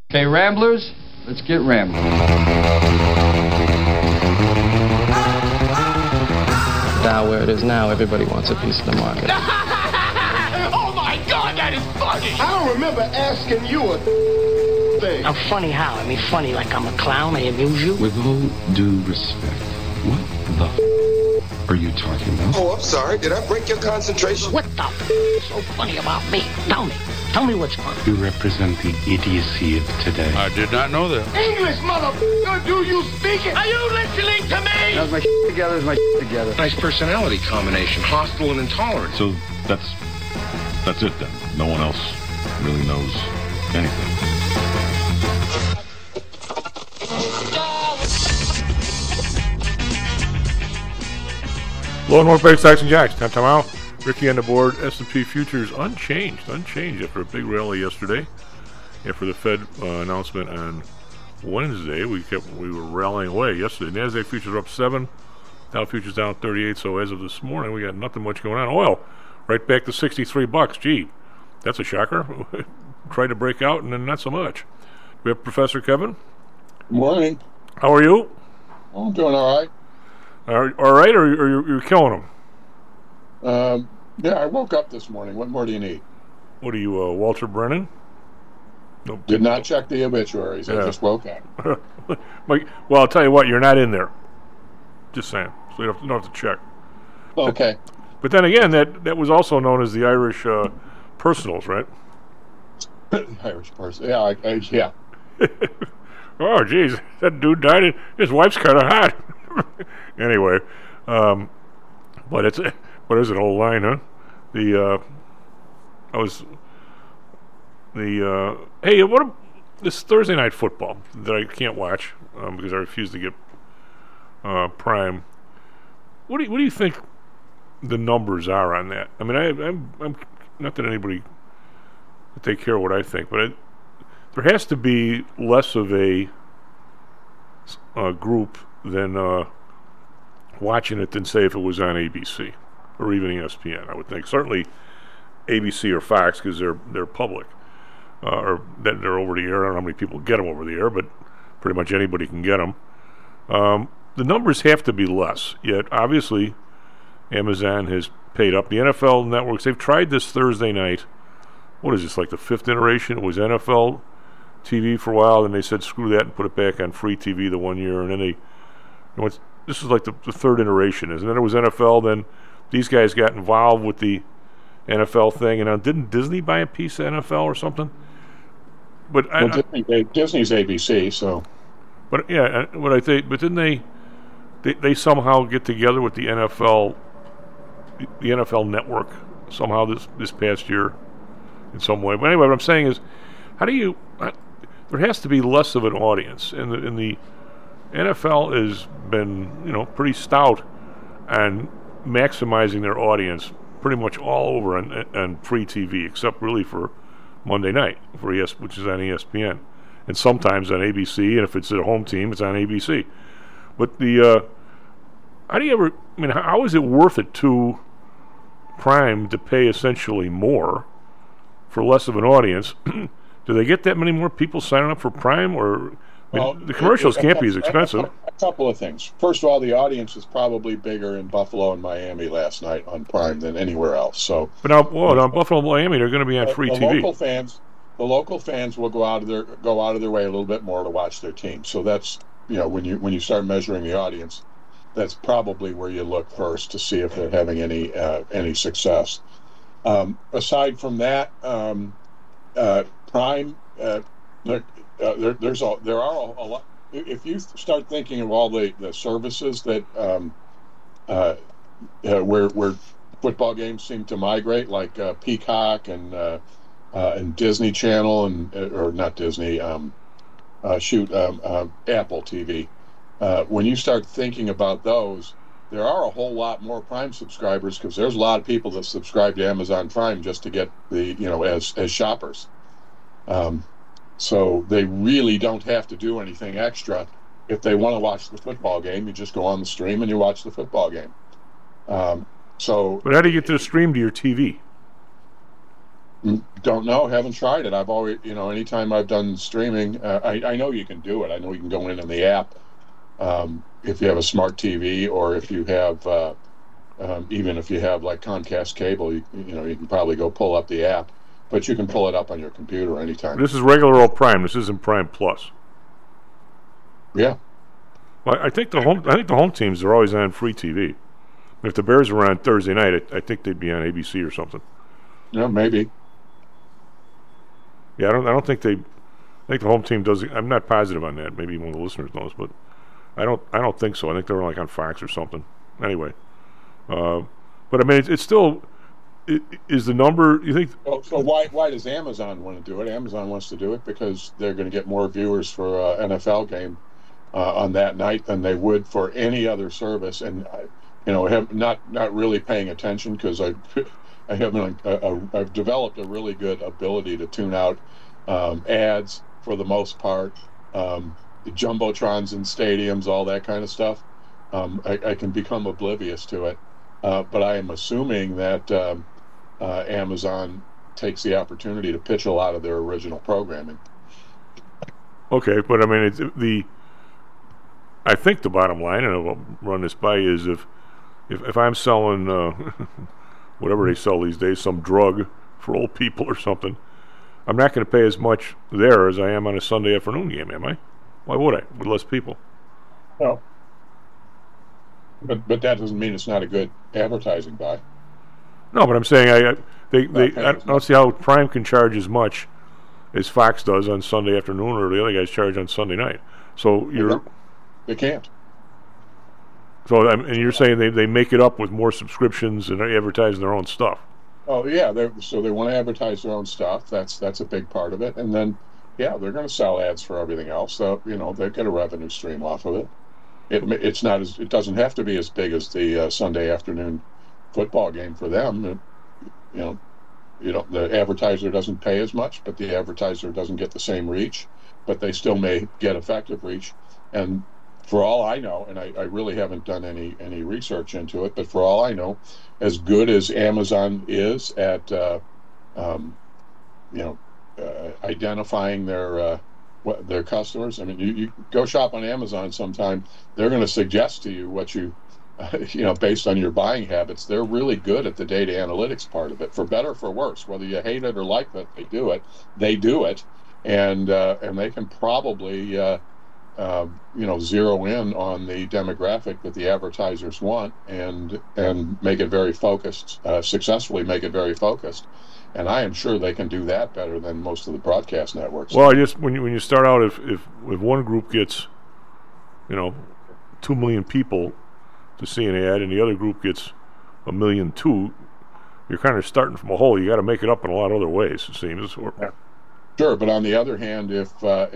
Okay, Ramblers, let's get rambling. Now where it is now, everybody wants a piece of the market. Oh my God, that is funny! I don't remember asking you a thing. I'm funny how? I mean funny like I'm a clown, I amuse you? With all due respect, what the are you talking about? Oh, I'm sorry. Did I break your concentration? What the is so funny about me? Tell me. Tell me what's funny. You represent the idiocy of today. I did not know that. English, motherfucker, do you speak it? Are you listening to me? How's my together? Is my together? Nice personality combination, hostile and intolerant. So that's it then. No one else really knows anything. Low and North Bay Saxon Jacks, 10 time out. Ricky on the board. S&P futures unchanged after a big rally yesterday. After the Fed announcement on Wednesday, we were rallying away yesterday. NASDAQ futures are up 7, Dow futures down 38. So as of this morning, we got nothing much going on. Oil right back to $63. Gee, that's a shocker. Tried to break out and then not so much. We have Professor Kevin. Morning. How are you? Oh, I'm doing all right. All right, or you're killing them? Yeah, I woke up this morning. What more do you need? What are you, Walter Brennan? Nope. Did not check the obituaries. Yeah. I just woke up. Well, I'll tell you what, you're not in there. Just saying. So you don't have to check. Okay. But then again, that was also known as the Irish personals, right? Irish person. Yeah, yeah. Oh, geez, that dude died. His wife's kind of hot. Anyway, but it's what is it? Old line, huh? Hey, this Thursday night football that I can't watch because I refuse to get Prime. What do you think the numbers are on that? I mean, I'm not that anybody would take care of what I think, but there has to be less of a group than watching it than say if it was on ABC or even ESPN. I would think certainly ABC or Fox because they're public or that they're over the air. I don't know how many people get them over the air, but pretty much anybody can get them. The numbers have to be less. Yet obviously Amazon has paid up. The NFL networks, they've tried this Thursday night. What is this, like the 5th iteration? It was NFL TV for a while, and they said screw that and put it back on free TV the 1 year, and then this is like the 3rd iteration. And then it was NFL, then these guys got involved with the NFL thing, and didn't Disney buy a piece of NFL or something? But Disney's ABC, so. But yeah, what I think, but didn't they somehow get together with the NFL network somehow this past year in some way? But anyway, what I'm saying is, how do you? There has to be less of an audience, and the NFL has been pretty stout on maximizing their audience pretty much all over on free TV, except really for Monday night which is on ESPN, and sometimes on ABC, and if it's a home team, it's on ABC. But how is it worth it to Prime to pay essentially more for less of an audience? Do they get that many more people signing up for Prime, or the commercials can't be as expensive? A couple of things. First of all, the audience is probably bigger in Buffalo and Miami last night on Prime than anywhere else. So, but now Buffalo and Miami, they're going to be on free TV. The local fans will go out of their way a little bit more to watch their team. So that's when you start measuring the audience, that's probably where you look first to see if they're having any success. Aside from that, Prime, there are a lot. If you start thinking of all the services that where football games seem to migrate, like Peacock and Disney Channel or not Disney, Apple TV. When you start thinking about those, there are a whole lot more Prime subscribers because there's a lot of people that subscribe to Amazon Prime just to get as shoppers. So they really don't have to do anything extra. If they want to watch the football game, you just go on the stream and you watch the football game. But how do you get to the stream to your TV? Don't know. Haven't tried it. I've always, anytime I've done streaming, I know you can do it. I know you can go in the app if you have a smart TV, or if you have, even if you have like Comcast cable, you can probably go pull up the app. But you can pull it up on your computer anytime. This is regular old Prime. This isn't Prime Plus. Yeah. Well, I think the home teams are always on free TV. If the Bears were on Thursday night, I think they'd be on ABC or something. Yeah, maybe. Yeah, I don't think they. I think the home team does. I'm not positive on that. Maybe one of the listeners knows, but I don't think so. I think they're like on Fox or something. Anyway, but I mean, it's still. Is the number you think? So why does Amazon want to do it? Amazon wants to do it because they're going to get more viewers for NFL game on that night than they would for any other service, and have not really paying attention because I've developed a really good ability to tune out ads for the most part, the jumbotrons in stadiums, all that kind of stuff. I can become oblivious to it, but I am assuming that Amazon takes the opportunity to pitch a lot of their original programming. Okay, but I mean, I think the bottom line, and I'll run this by you, is if I'm selling whatever they sell these days, some drug for old people or something, I'm not going to pay as much there as I am on a Sunday afternoon game, am I? Why would I, with less people? No. But that doesn't mean it's not a good advertising buy. No, but I'm saying I don't see how Prime can charge as much as Fox does on Sunday afternoon, or the other guys charge on Sunday night. So they can't. So and you're saying they make it up with more subscriptions and advertising their own stuff. Oh yeah, they want to advertise their own stuff. That's a big part of it, and then they're going to sell ads for everything else. So they get a revenue stream off of it. It doesn't have to be as big as the Sunday afternoon football game for them. The advertiser doesn't pay as much, but the advertiser doesn't get the same reach, but they still may get effective reach. And for all I know, and I really haven't done any research into it, but for all I know, as good as Amazon is at identifying their customers. I mean, you go shop on Amazon sometime, they're going to suggest to you what you based on your buying habits. They're really good at the data analytics part of it, for better or for worse. Whether you hate it or like it, they do it, and they can probably zero in on the demographic that the advertisers want and make it very focused, successfully make it very focused. And I am sure they can do that better than most of the broadcast networks. Well, when you start out, if one group gets 2 million people to see an ad, and the other group gets 1.2 million, you're kind of starting from a hole. You got to make it up in a lot of other ways, it seems. Sure, but on the other hand, if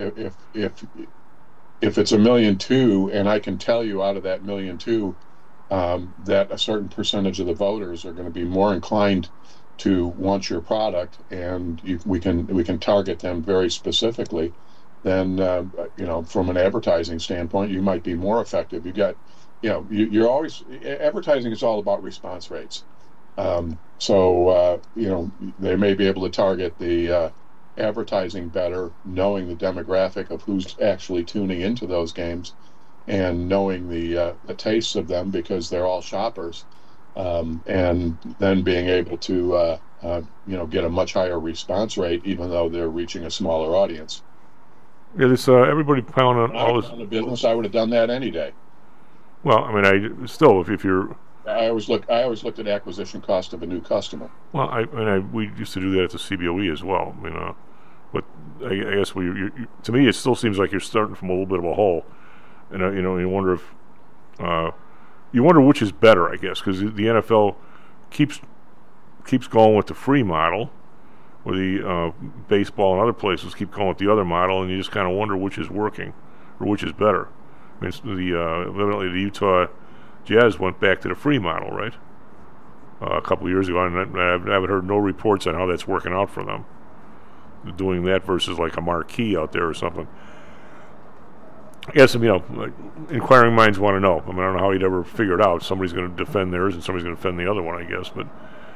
it's 1.2 million, and I can tell you out of that 1.2 million that a certain percentage of the voters are going to be more inclined to want your product, and we can target them very specifically, then from an advertising standpoint, you might be more effective. You got, you're always, advertising is all about response rates. So they may be able to target the advertising better, knowing the demographic of who's actually tuning into those games, and knowing the tastes of them, because they're all shoppers. And then being able to get a much higher response rate, even though they're reaching a smaller audience. Yeah, this everybody piling on all this. In the business, I would have done that any day. Well, I mean, if you're. I always looked at acquisition cost of a new customer. Well, we used to do that at the CBOE as well. But I guess to me, it still seems like you're starting from a little bit of a hole, and you wonder if. You wonder which is better, I guess, because the NFL keeps going with the free model, or the baseball and other places keep going with the other model, and you just kind of wonder which is working or which is better. I mean, evidently the Utah Jazz went back to the free model, right? A couple of years ago, and I haven't heard no reports on how that's working out for them. Doing that versus like a marquee out there or something. I guess, inquiring minds want to know. I don't know how you'd ever figure it out. Somebody's going to defend theirs and somebody's going to defend the other one, I guess. But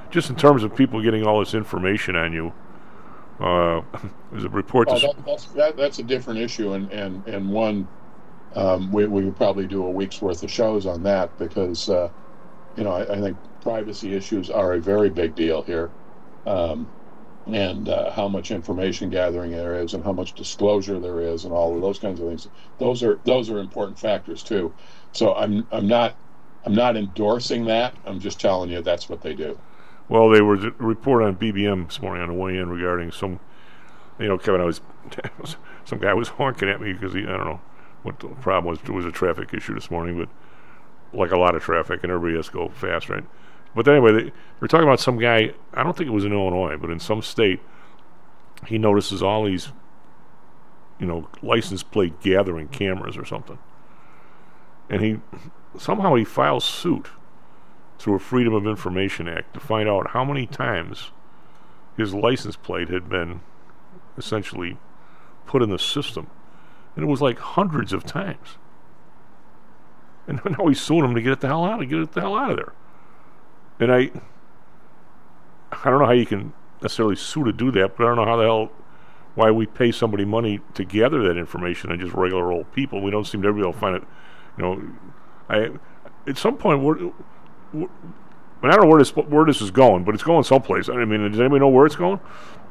just in terms of people getting all this information on you, there's a report. That's a different issue, and one we would probably do a week's worth of shows on that because I think privacy issues are a very big deal here, and how much information gathering there is, and how much disclosure there is, and all of those kinds of things. Those are important factors too. So I'm not endorsing that. I'm just telling you that's what they do. Well, there was a report on BBM this morning on the way in regarding some, Kevin, some guy was honking at me because I don't know what the problem was. It was a traffic issue this morning, but like a lot of traffic, and everybody has to go fast, right? But anyway, they were talking about some guy, I don't think it was in Illinois, but in some state, he notices all these, license plate gathering cameras or something. And he files suit through a Freedom of Information Act to find out how many times his license plate had been essentially put in the system. And it was like hundreds of times. And now he's suing him to get it the hell out of there. And I don't know how you can necessarily sue to do that, but I don't know why we pay somebody money to gather that information and just regular old people. We don't seem to ever be able to find it. At some point, I don't know where this is going, but it's going someplace. I mean, does anybody know where it's going?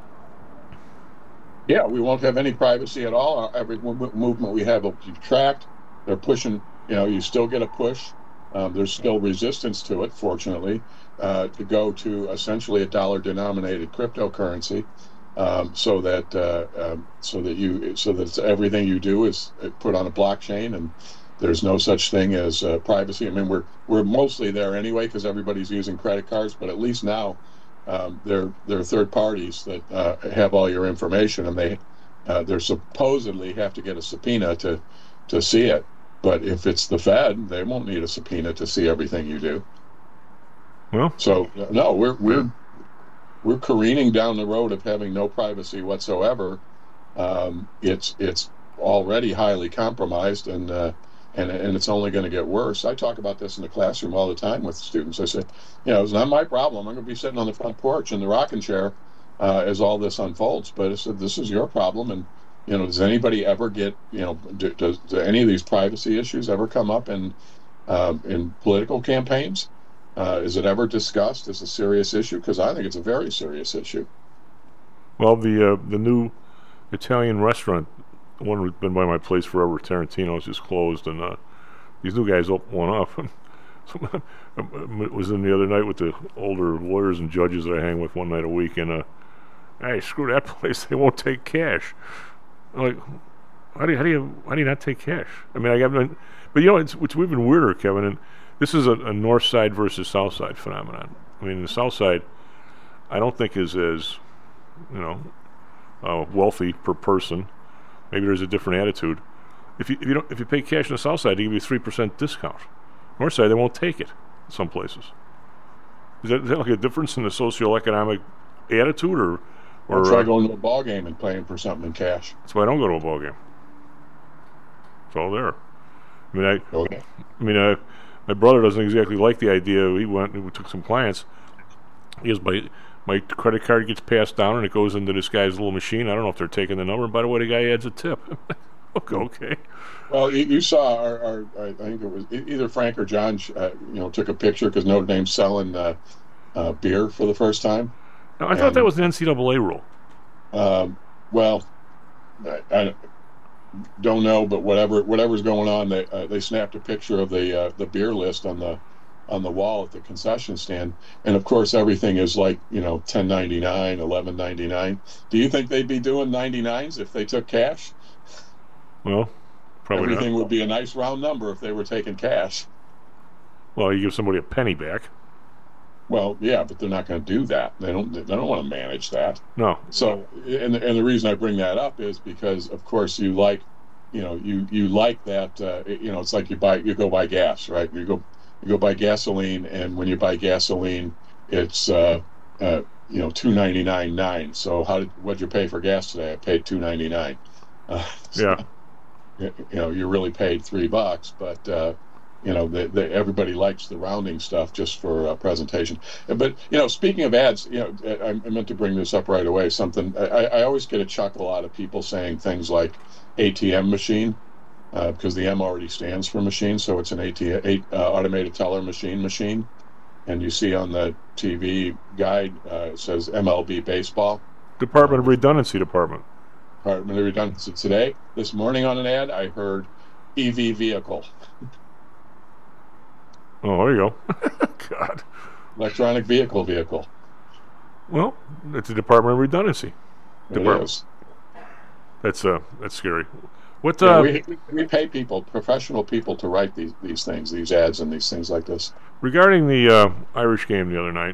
Yeah, we won't have any privacy at all. Every movement we have will be tracked. They're pushing. You still get a push. There's still resistance to it, fortunately, to go to essentially a dollar-denominated cryptocurrency, so that everything you do is put on a blockchain, and there's no such thing as privacy. I mean, we're mostly there anyway because everybody's using credit cards, but at least now there are third parties that have all your information, and they're supposedly have to get a subpoena to see it. But if it's the Fed, they won't need a subpoena to see everything you do. Well, so no, we're careening down the road of having no privacy whatsoever. It's already highly compromised, and it's only going to get worse. I talk about this in the classroom all the time with students. I say, it's not my problem. I'm going to be sitting on the front porch in the rocking chair as all this unfolds. But I said, this is your problem, and does anybody ever get, do any of these privacy issues ever come up in political campaigns? Is it ever discussed as a serious issue? Because I think it's a very serious issue. Well, the new Italian restaurant, the one that's been by my place forever, Tarantino's, just closed, and these new guys opened one up. I was in the other night with the older lawyers and judges that I hang with one night a week, and hey, screw that place. They won't take cash. I'm like, how do you not take cash? I mean, but it's even weirder, Kevin. And this is a north side versus south side phenomenon. I mean, the south side, I don't think is as wealthy per person. Maybe there's a different attitude. If you pay cash on the south side, they give you a 3% discount. North side, they won't take it in some places. Is that like a difference in the socioeconomic attitude, or try going to a ball game and playing for something in cash? That's why I don't go to a ball game. It's all there. My brother doesn't exactly like the idea. We took some clients. He goes, my credit card gets passed down and it goes into this guy's little machine. I don't know if they're taking the number. By the way, the guy adds a tip. Okay. Well, you saw I think it was either Frank or John, took a picture because Notre Dame's selling beer for the first time. Now, I thought that was an NCAA rule. Well, I don't know, but whatever's going on, they snapped a picture of the beer list on the wall at the concession stand, and of course everything is like $10.99, $11.99. Do you think they'd be doing 99s if they took cash? Well, probably everything not. Would be a nice round number if they were taking cash. Well, you give somebody a penny back. Well, yeah, but they're not going to do that. They don't want to manage that. No. So, and the reason I bring that up is because, of course, you like that. It's like you go buy gas, right? You go buy gasoline, and when you buy gasoline, it's $2.99.9. So what'd you pay for gas today? I paid $2.99. Yeah. You really paid $3, but everybody likes the rounding stuff just for presentation. But speaking of ads, I meant to bring this up right away. Something I always get a chuckle out of people saying things like ATM machine, because the M already stands for machine, so it's an automated teller machine. And you see on the TV guide it says MLB baseball. Department of Redundancy Department. Department of Redundancy. This morning on an ad, I heard EV vehicle. Oh, there you go. God. Electronic vehicle. Well, it's a Department of Redundancy. It is. That's scary. What? We pay professional people, to write these things, these ads, and these things like this. Regarding the Irish game the other night,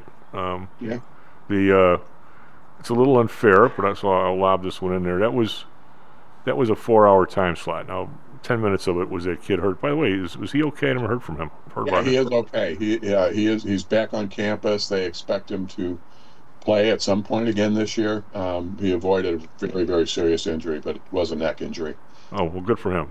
it's a little unfair, but so I'll lob this one in there. That was a 4-hour time slot. Now, 10 minutes of it was that kid hurt. By the way, was he okay? I never heard from him. He is okay. He is. He's back on campus. They expect him to play at some point again this year. He avoided a very, very serious injury, but it was a neck injury. Oh, well, good for him.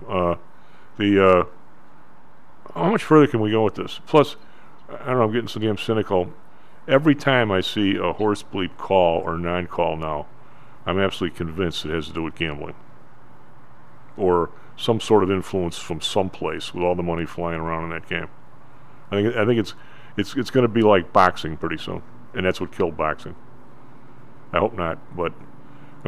How much further can we go with this? Plus, I don't know, I'm getting so damn cynical. Every time I see a horse bleep call or non-call now, I'm absolutely convinced it has to do with gambling or some sort of influence from someplace with all the money flying around in that game. I think it's going to be like boxing pretty soon, and that's what killed boxing. I hope not, but I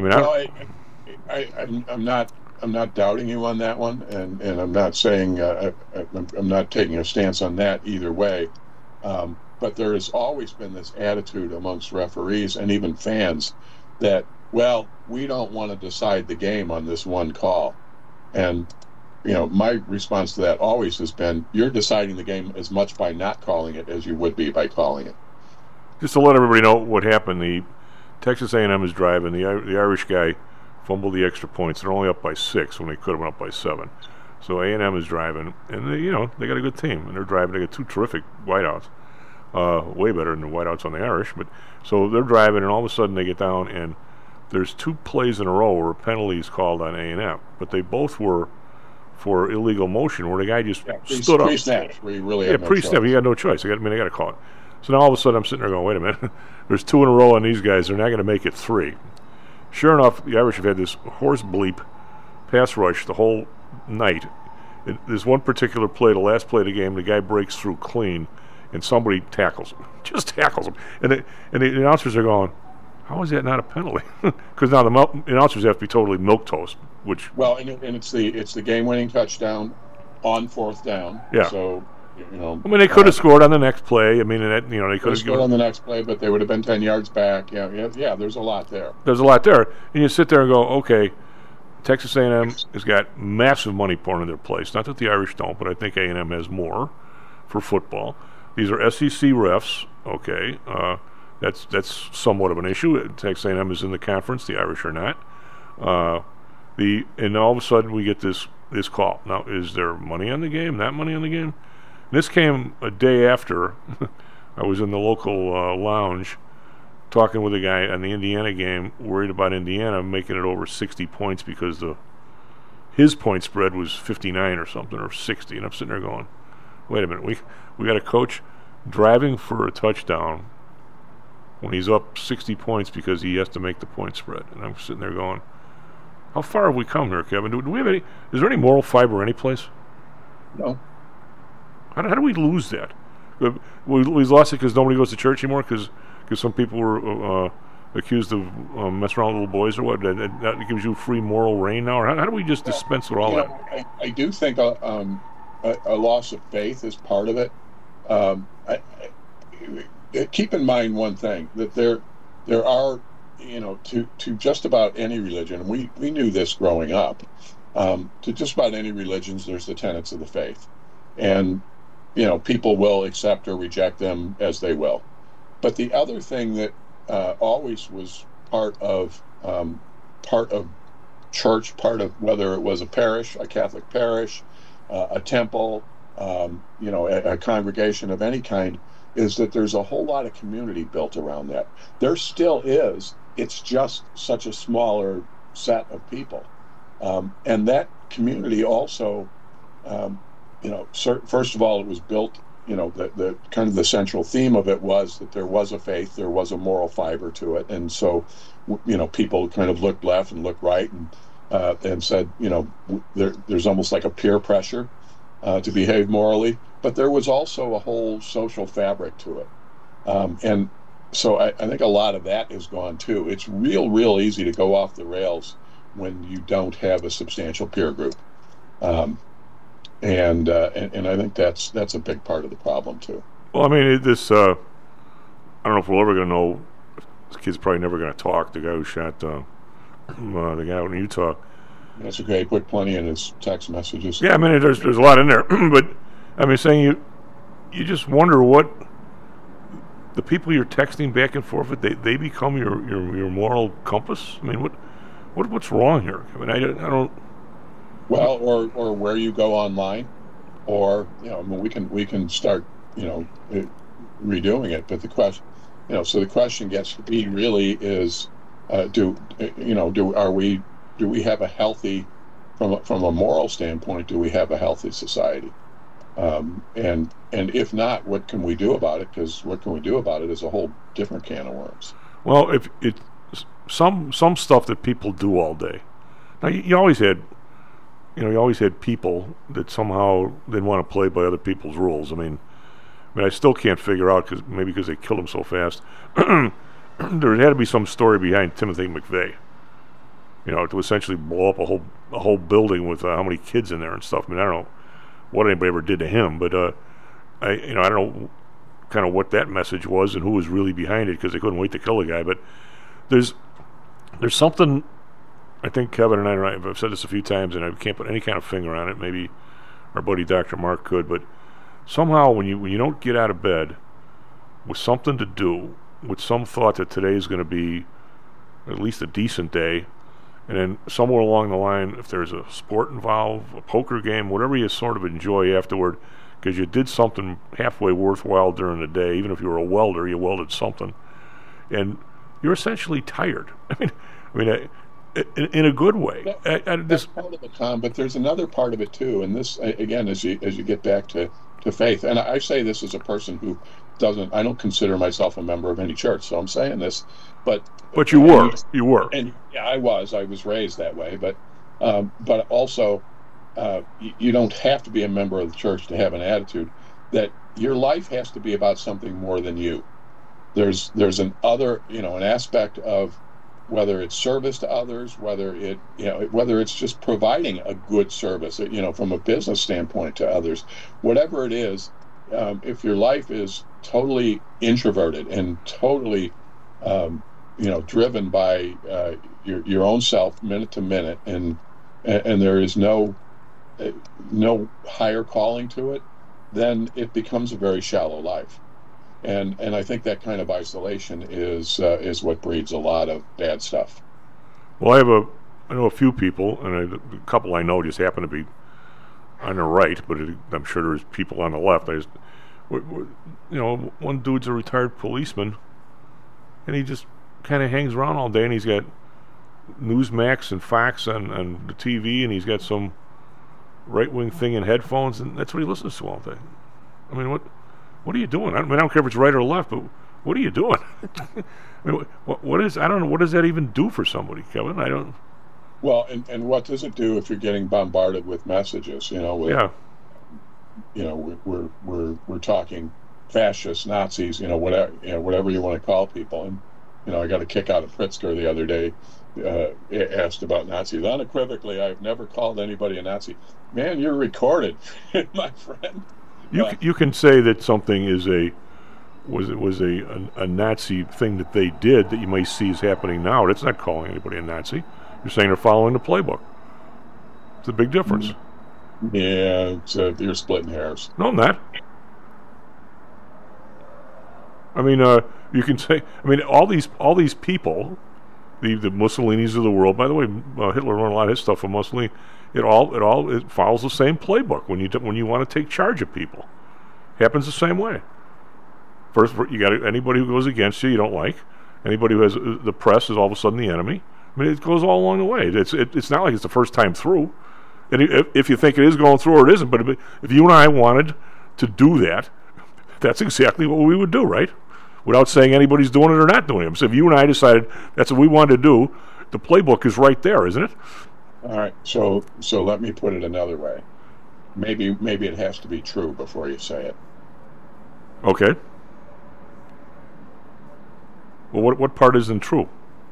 mean, I'm not doubting you on that one, and I'm not saying I'm not taking a stance on that either way. But there has always been this attitude amongst referees and even fans that, well, we don't want to decide the game on this one call. And, my response to that always has been, you're deciding the game as much by not calling it as you would be by calling it. Just to let everybody know what happened, the Texas A&M is driving. The Irish guy fumbled the extra points. They're only up by 6 when they could have been up by 7. So A&M is driving, and they got a good team, and they're driving. They got 2 terrific wideouts. Way better than the wideouts on the Irish. But so they're driving, and all of a sudden they get down, and there's 2 plays in a row where a penalty is called on A&M, but they both were for illegal motion, where the guy just stood up. Pre-snap, where you really have no pre-snap. choice. You got no choice. I got to call it. So now all of a sudden I'm sitting there going, wait a minute. There's 2 in a row on these guys. They're not going to make it 3. Sure enough, the Irish have had this horse bleep pass rush the whole night. There's one particular play, the last play of the game, the guy breaks through clean, and somebody tackles him. Just tackles him. And the announcers are going, how is that not a penalty? Because now the announcers have to be totally milquetoast. And it's the game-winning touchdown on 4th down. Yeah. So, I mean, they could have scored on the next play. I mean, they could have scored on the next play, but they would have been 10 yards back. Yeah. There's a lot there. There's a lot there, and you sit there and go, okay, Texas A&M has got massive money pouring in their place. Not that the Irish don't, but I think A&M has more for football. These are SEC refs. Okay, that's somewhat of an issue. Texas A&M is in the conference. The Irish are not. And all of a sudden we get this call. Now, is there money on the game? Not money on the game? This came a day after I was in the local lounge talking with a guy on the Indiana game, worried about Indiana making it over 60 points because his point spread was 59 or something, or 60. And I'm sitting there going, wait a minute, we got a coach driving for a touchdown when he's up 60 points because he has to make the point spread. And I'm sitting there going, how far have we come here, Kevin? Do we have is there any moral fiber anyplace? No. How do we lose that? We lost it because nobody goes to church anymore because some people were accused of messing around with little boys or what? That gives you free moral reign now? Or how do we just dispense with all that? I do think a loss of faith is part of it. Keep in mind one thing, that there are, to just about any religion, we knew this growing up, to just about any religions, there's the tenets of the faith. And, people will accept or reject them as they will. But the other thing that always was part of church, part of whether it was a parish, a Catholic parish, a temple, a congregation of any kind, is that there's a whole lot of community built around that. There still is. It's just such a smaller set of people. And that community also first of all, it was built. The kind of the central theme of it was that there was a faith, there was a moral fiber to it, and so, people kind of looked left and looked right, and said, there's almost like a peer pressure to behave morally, but there was also a whole social fabric to it, and so I think a lot of that is gone too. It's real easy to go off the rails when you don't have a substantial peer group. And I think that's a big part of the problem too. Well, I mean, I don't know if we're ever going to know. This kid's probably never going to talk. The guy who shot the guy out in Utah. That's okay. He put plenty in his text messages. Yeah, I mean, there's a lot in there, but I mean, saying you just wonder what the people you're texting back and forth with, they become your moral compass. I mean, what's wrong here? I mean, I don't. Well, or where you go online, or we can start redoing it. But the question, so the question gets to be really is, do we have a healthy, from a moral standpoint, do we have a healthy society? And if not, what can we do about it? Because what can we do about it is a whole different can of worms. Well, if it's some stuff that people do all day. Now you always had. You always had people that somehow didn't want to play by other people's rules. I mean, I still can't figure out because they killed him so fast. There had to be some story behind Timothy McVeigh. To essentially blow up a whole building with how many kids in there and stuff. I mean, I don't know what anybody ever did to him, but I don't know kind of what that message was and who was really behind it because they couldn't wait to kill the guy. But there's something. I think Kevin and I have said this a few times, and I can't put any kind of finger on it. Maybe our buddy Dr. Mark could, but somehow when you don't get out of bed with something to do, with some thought that today is going to be at least a decent day, and then somewhere along the line, if there's a sport involved, a poker game, whatever you sort of enjoy afterward, because you did something halfway worthwhile during the day, even if you were a welder, you welded something, and you're essentially tired. I mean. In a good way. That's part of it, Tom, but there's another part of it too, and this again, as you get back to faith, and I say this as a person who I don't consider myself a member of any church, so I'm saying this, but you were, and yeah, I was raised that way, but also you don't have to be a member of the church to have an attitude that your life has to be about something more than you. There's an aspect of whether it's service to others, whether it's just providing a good service, from a business standpoint to others, whatever it is, if your life is totally introverted and totally, driven by your own self minute to minute, and there is no higher calling to it, then it becomes a very shallow life. And I think that kind of isolation is what breeds a lot of bad stuff. Well, I know a few people, and a couple I know just happen to be on the right, but I'm sure there's people on the left. One dude's a retired policeman, and he just kind of hangs around all day, and he's got Newsmax and Fox on the TV, and he's got some right-wing thing in headphones, and that's what he listens to all day. I mean, what are you doing? I don't care if it's right or left, but what are you doing? I mean, what is? I don't know. What does that even do for somebody, Kevin? I don't. Well, and what does it do if you're getting bombarded with messages? We're talking fascists, Nazis, whatever you want to call people. And I got a kick out of Pritzker the other day. Asked about Nazis. Unequivocally, I've never called anybody a Nazi. Man, you're recorded, my friend. You can say that something was a Nazi thing that they did that you may see is happening now. That's not calling anybody a Nazi. You're saying they're following the playbook. It's a big difference. Yeah, you're splitting hairs. No, I'm not. I mean, you can say. I mean, all these people, the Mussolinis of the world. By the way, Hitler learned a lot of his stuff from Mussolini. It follows the same playbook when you want to take charge of people. Happens the same way. First, you got anybody who goes against you don't like. Anybody who has the press is all of a sudden the enemy. I mean, it goes all along the way. It's not like it's the first time through. And if you think it is going through or it isn't, but if you and I wanted to do that, that's exactly what we would do, right? Without saying anybody's doing it or not doing it. So if you and I decided that's what we wanted to do, the playbook is right there, isn't it? All right. So let me put it another way. Maybe it has to be true before you say it. Okay. Well, what part isn't true?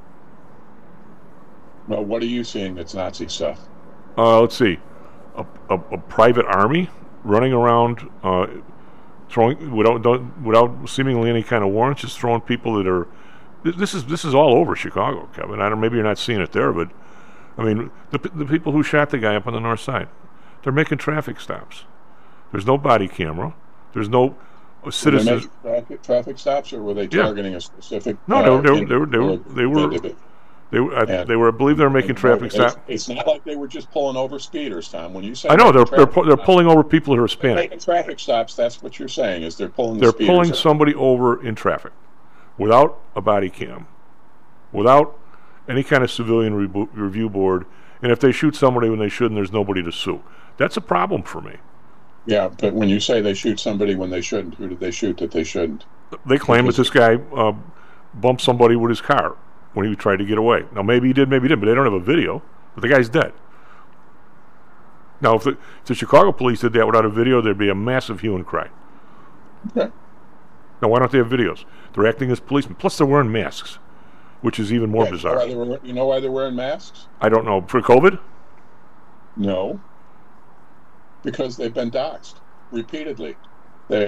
Well, what are you seeing that's Nazi stuff? Let's see. A private army running around, throwing without seemingly any kind of warrants, just throwing people that are. This is all over Chicago, Kevin. Maybe you're not seeing it there, but I mean the people who shot the guy up on the north side, they're making traffic stops. There's no body camera. There's no citizens. Were they making traffic stops, or were they targeting a specific? No, they were. I believe they were making traffic stops. It's not like they were just pulling over speeders, Tom. When you say I know they're pulling over people who are Hispanic. Making traffic stops. That's what you're saying. Is they're pulling. They're pulling somebody over in traffic, without a body cam, without any kind of civilian review board, and if they shoot somebody when they shouldn't, there's nobody to sue. That's a problem for me. Yeah, but when you say they shoot somebody when they shouldn't, who did they shoot that they shouldn't? They claim that this guy bumped somebody with his car when he tried to get away. Now, maybe he did, maybe he didn't, but they don't have a video. But the guy's dead. Now, if the Chicago police did that without a video, there'd be a massive hue and cry. Okay. Now, why don't they have videos? They're acting as policemen. Plus, they're wearing masks, which is even more bizarre. You know why they're wearing masks? I don't know. For COVID? No. Because they've been doxxed repeatedly. They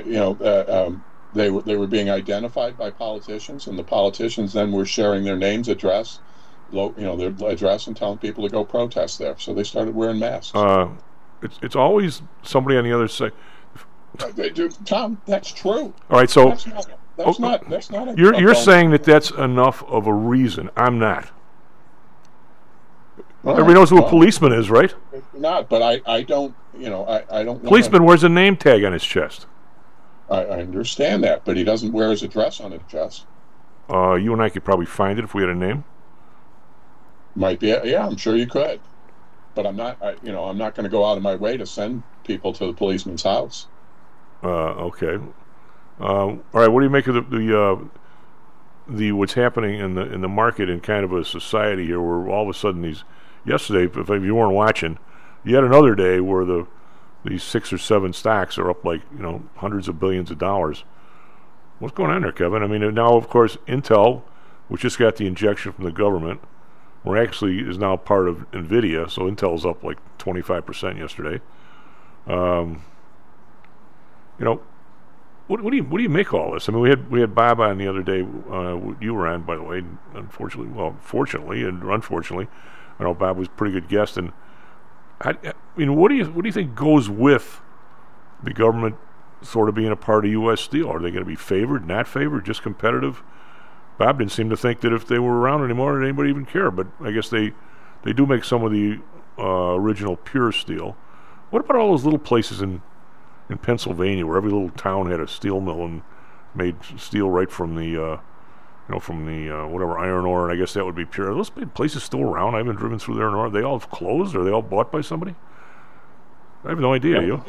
were being identified by politicians, and the politicians then were sharing their names, address, their address, and telling people to go protest there. So they started wearing masks. It's always somebody on the other side. Tom, that's true. All right, so that's not. You're saying that's enough of a reason. I'm not. Everybody knows who a policeman is, right? Not, but I don't. I don't. Policeman wears a name tag on his chest. I understand that, but he doesn't wear his address on his chest. You and I could probably find it if we had a name. Might be, yeah, I'm sure you could, but I'm not. I'm not going to go out of my way to send people to the policeman's house. Okay. All right. What do you make of the what's happening in the market in kind of a society here, where all of a sudden yesterday, if you weren't watching, you had another day where these 6 or 7 stocks are up like hundreds of billions of dollars. What's going on there, Kevin? I mean, now of course Intel, which just got the injection from the government, is now part of Nvidia, so Intel's up like 25% yesterday. What do you make of all this? I mean, we had Bob on the other day. You were on, by the way. Fortunately and unfortunately, I know Bob was a pretty good guest. And what do you think goes with the government sort of being a part of U.S. Steel? Are they going to be favored, not favored, just competitive? Bob didn't seem to think that if they were around anymore, anybody even care. But I guess they do make some of the original pure steel. What about all those little places in Pennsylvania, where every little town had a steel mill and made steel right from the whatever iron ore, and I guess that would be pure. Are those big places still around? I haven't driven through there. Are they all closed? Or are they all bought by somebody? I have no idea. You?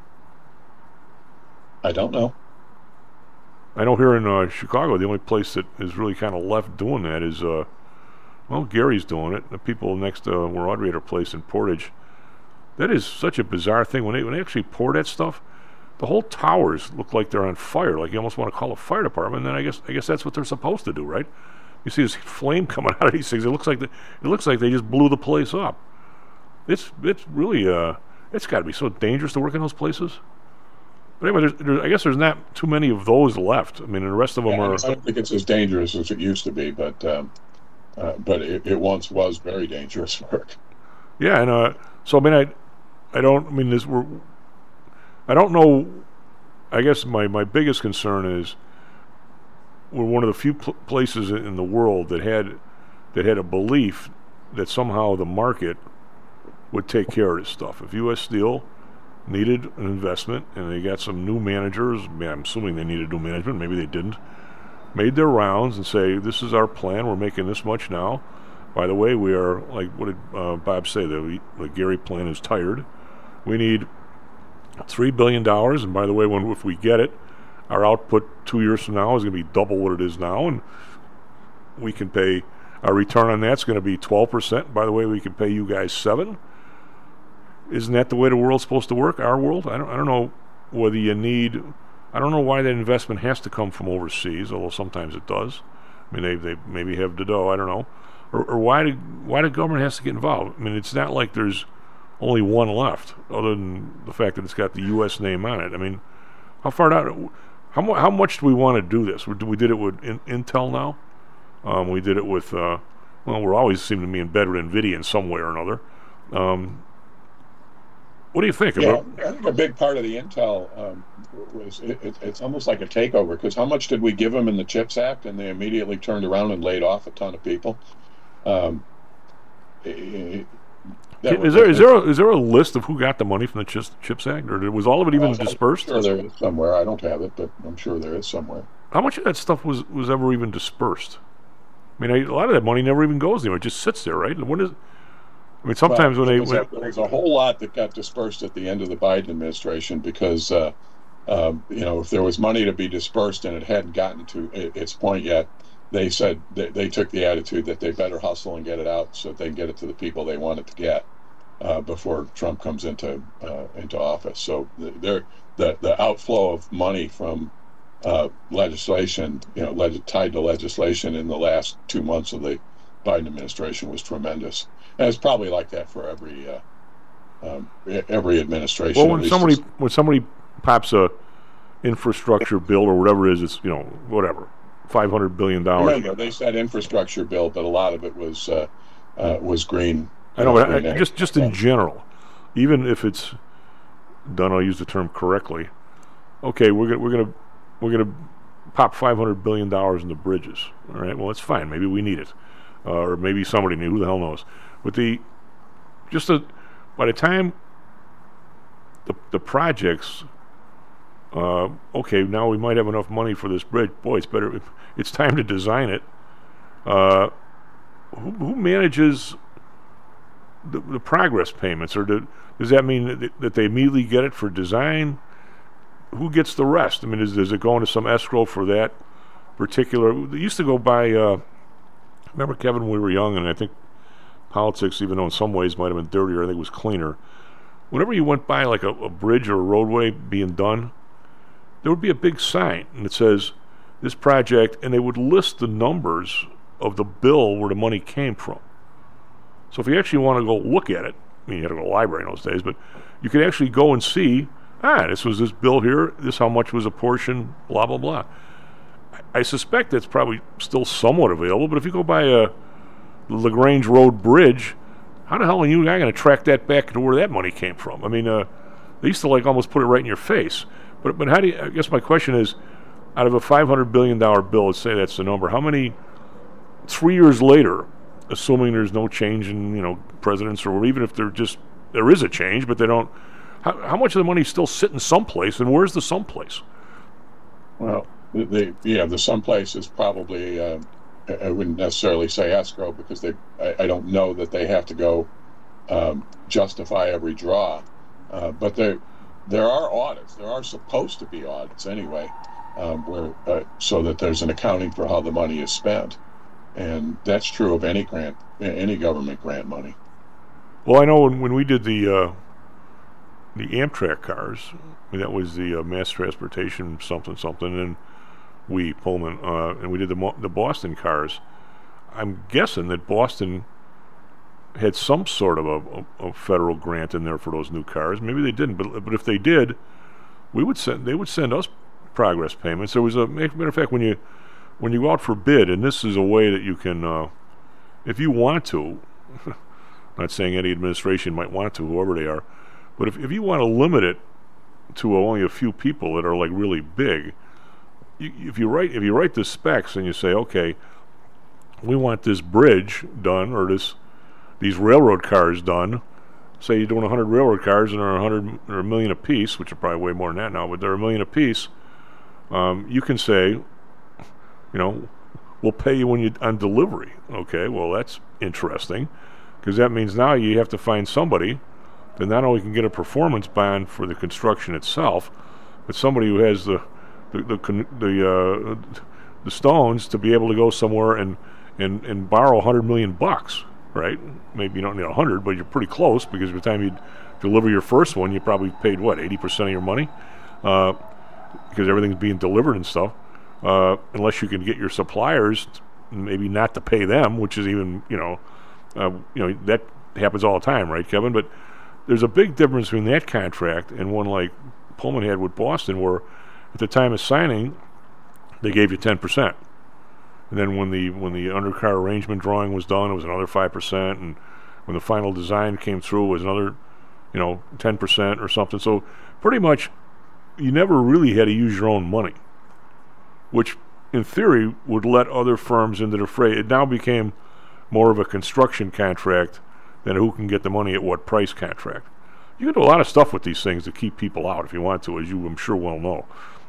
I don't know. I know here in Chicago, the only place that is really kind of left doing that is, Gary's doing it. The people next to where Audrey had her place in Portage. That is such a bizarre thing. When they actually pour that stuff, the whole towers look like they're on fire. Like you almost want to call a fire department. And then I guess that's what they're supposed to do, right? You see this flame coming out of these things. It looks like they just blew the place up. It's really it's got to be so dangerous to work in those places. But anyway, I guess there's not too many of those left. I mean, the rest of them are. I don't think it's as dangerous as it used to be, but it once was very dangerous work. Yeah, and so I mean, I don't know. I guess my biggest concern is we're one of the few places in the world that had a belief that somehow the market would take care of this stuff. If U.S. Steel needed an investment and they got some new managers, I'm assuming they needed new management, maybe they didn't, made their rounds and say, this is our plan, we're making this much now, By the way, we are, like, what did Bob say? The Gary plan is tired. We need $3 billion, and by the way, if we get it, our output 2 years from now is going to be double what it is now, and we can pay, our return on that's going to be 12%. By the way, we can pay you guys 7%. Isn't that the way the world's supposed to work, our world? I don't know whether you need, I don't know why that investment has to come from overseas, although sometimes it does. I mean, they maybe have the dough, I don't know. Or why the government has to get involved. I mean, it's not like there's only one left, other than the fact that it's got the U.S. name on it. I mean, how far down, how much do we want to do this? We did it with Intel now. We did it with, well, we're always seem to be in bed with NVIDIA in some way or another. What do you think? Yeah, I think a big part of the Intel was it's almost like a takeover, because how much did we give them in the CHIPS Act, and they immediately turned around and laid off a ton of people? Is there a list of who got the money from the CHIPS Act, or was all of it even dispersed? I'm sure there is somewhere. I don't have it, but I'm sure there is somewhere. How much of that stuff was ever even dispersed? I mean, a lot of that money never even goes anywhere; it just sits there, right? When is? I mean, sometimes there was a whole lot that got dispersed at the end of the Biden administration because, if there was money to be dispersed and it hadn't gotten to its point yet, they said they took the attitude that they better hustle and get it out so that they can get it to the people they wanted to get before Trump comes into office. So the outflow of money from legislation, tied to legislation in the last 2 months of the Biden administration was tremendous. And it's probably like that for every administration. Well, when somebody pops a infrastructure bill or whatever it is, it's whatever, $500 billion. Remember, they said infrastructure bill, but a lot of it was green. I know, but just in general, even if it's done, I'll use the term correctly. Okay, we're gonna pop $500 billion into bridges. All right, well, that's fine. Maybe we need it, or maybe somebody knew. Who the hell knows? But by the time the projects, okay, now we might have enough money for this bridge. Boy, it's time to design it. Who manages the progress payments, or does that mean that they immediately get it for design? Who gets the rest? I mean, does it go into some escrow for that particular? They used to go by. Remember, Kevin, when we were young, and I think politics, even though in some ways might have been dirtier, I think it was cleaner. Whenever you went by like a bridge or a roadway being done, there would be a big sign, and it says, this project, and they would list the numbers of the bill where the money came from. So if you actually want to go look at it, I mean, you had to go to the library in those days, but you could actually go and see, this was this bill here, this how much was a portion, blah, blah, blah. I suspect that's probably still somewhat available, but if you go by the LaGrange Road Bridge, how the hell are you going to track that back to where that money came from? I mean, they used to like almost put it right in your face. But how do you, I guess my question is, out of a $500 billion bill, let's say that's the number, how many, 3 years later, assuming there's no change in, presidents, or even if there is a change, but they don't, how much of the money is still sitting someplace, and where's the someplace? Well, the someplace is probably, I wouldn't necessarily say escrow, because I don't know that they have to go justify every draw, but there are audits. There are supposed to be audits anyway, so that there's an accounting for how the money is spent, and that's true of any grant, any government grant money. Well, I know when we did the Amtrak cars, I mean, that was the mass transportation something, and Pullman, and we did the Boston cars. I'm guessing that Boston had some sort of a federal grant in there for those new cars. Maybe they didn't, but if they did, they would send us progress payments. There was matter of fact, when you go out for bid, and this is a way that you can, if you want to, not saying any administration might want to, whoever they are, but if you want to limit it to only a few people that are like really big, if you write the specs and you say, okay, we want this bridge done, or these railroad cars done. Say you're doing 100 railroad cars and they're 100 or $1 million a piece, which are probably way more than that now, but they're $1 million a piece. You can say, we'll pay you when you on delivery. Okay, well, that's interesting, because that means now you have to find somebody that not only can get a performance bond for the construction itself, but somebody who has the stones to be able to go somewhere and borrow $100 million, right? Maybe you don't need 100, but you're pretty close, because by the time you deliver your first one, you probably paid 80% of your money, because everything's being delivered and stuff. Unless you can get your suppliers maybe not to pay them, which is even that happens all the time, right, Kevin? But there's a big difference between that contract and one like Pullman had with Boston, where at the time of signing they gave you 10%, and then when the undercar arrangement drawing was done, it was another 5%, and when the final design came through, it was another 10% or something. So pretty much you never really had to use your own money, which in theory would let other firms into the fray. It now became more of a construction contract than who can get the money at what price contract. You can do a lot of stuff with these things to keep people out if you want to, as you I'm sure well know.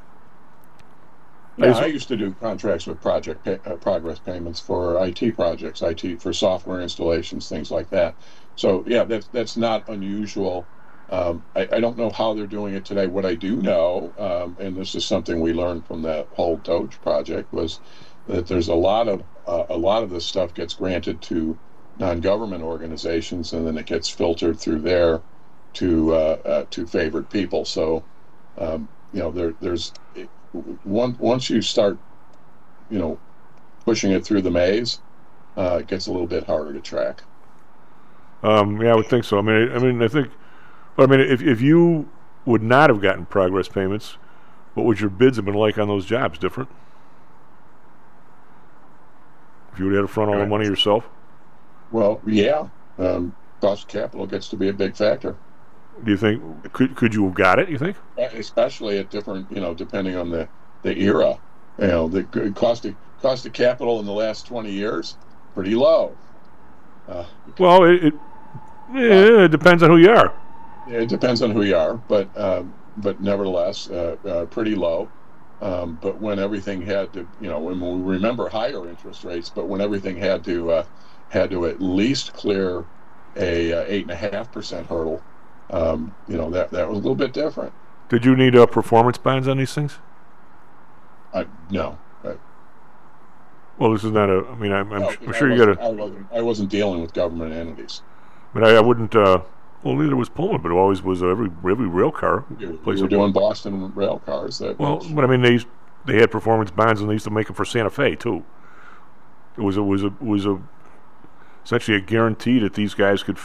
Yeah, I used to do contracts with progress payments for IT projects, IT for software installations, things like that. So yeah, that's not unusual. I don't know how they're doing it today. What I do know, and this is something we learned from that whole Doge project, was that there's a lot of this stuff gets granted to non-government organizations, and then it gets filtered through there to favored people. So there's once you start pushing it through the maze, it gets a little bit harder to track. Yeah, I would think so. I mean, I think. But I mean, if you would not have gotten progress payments, what would your bids have been like on those jobs? Different? If you would have had to front all the money yourself? Well, yeah. Cost of capital gets to be a big factor. Do you think could you have got it? You think? Especially at different, depending on the era. The cost of capital in the last 20 years, pretty low. Well, it depends on who you are. It depends on who you are, but nevertheless, pretty low. But when everything had to, when we remember higher interest rates, but when everything had to at least clear a 8.5% hurdle, that was a little bit different. Did you need performance bonds on these things? No. Well, this is not a. I mean, I'm sure you got to. I wasn't dealing with government entities. But I wouldn't. Well, neither was Pullman, but it always was every rail car. We were doing Boston rail cars. But I mean, they had performance bonds, and they used to make them for Santa Fe too. It was essentially a guarantee that these guys could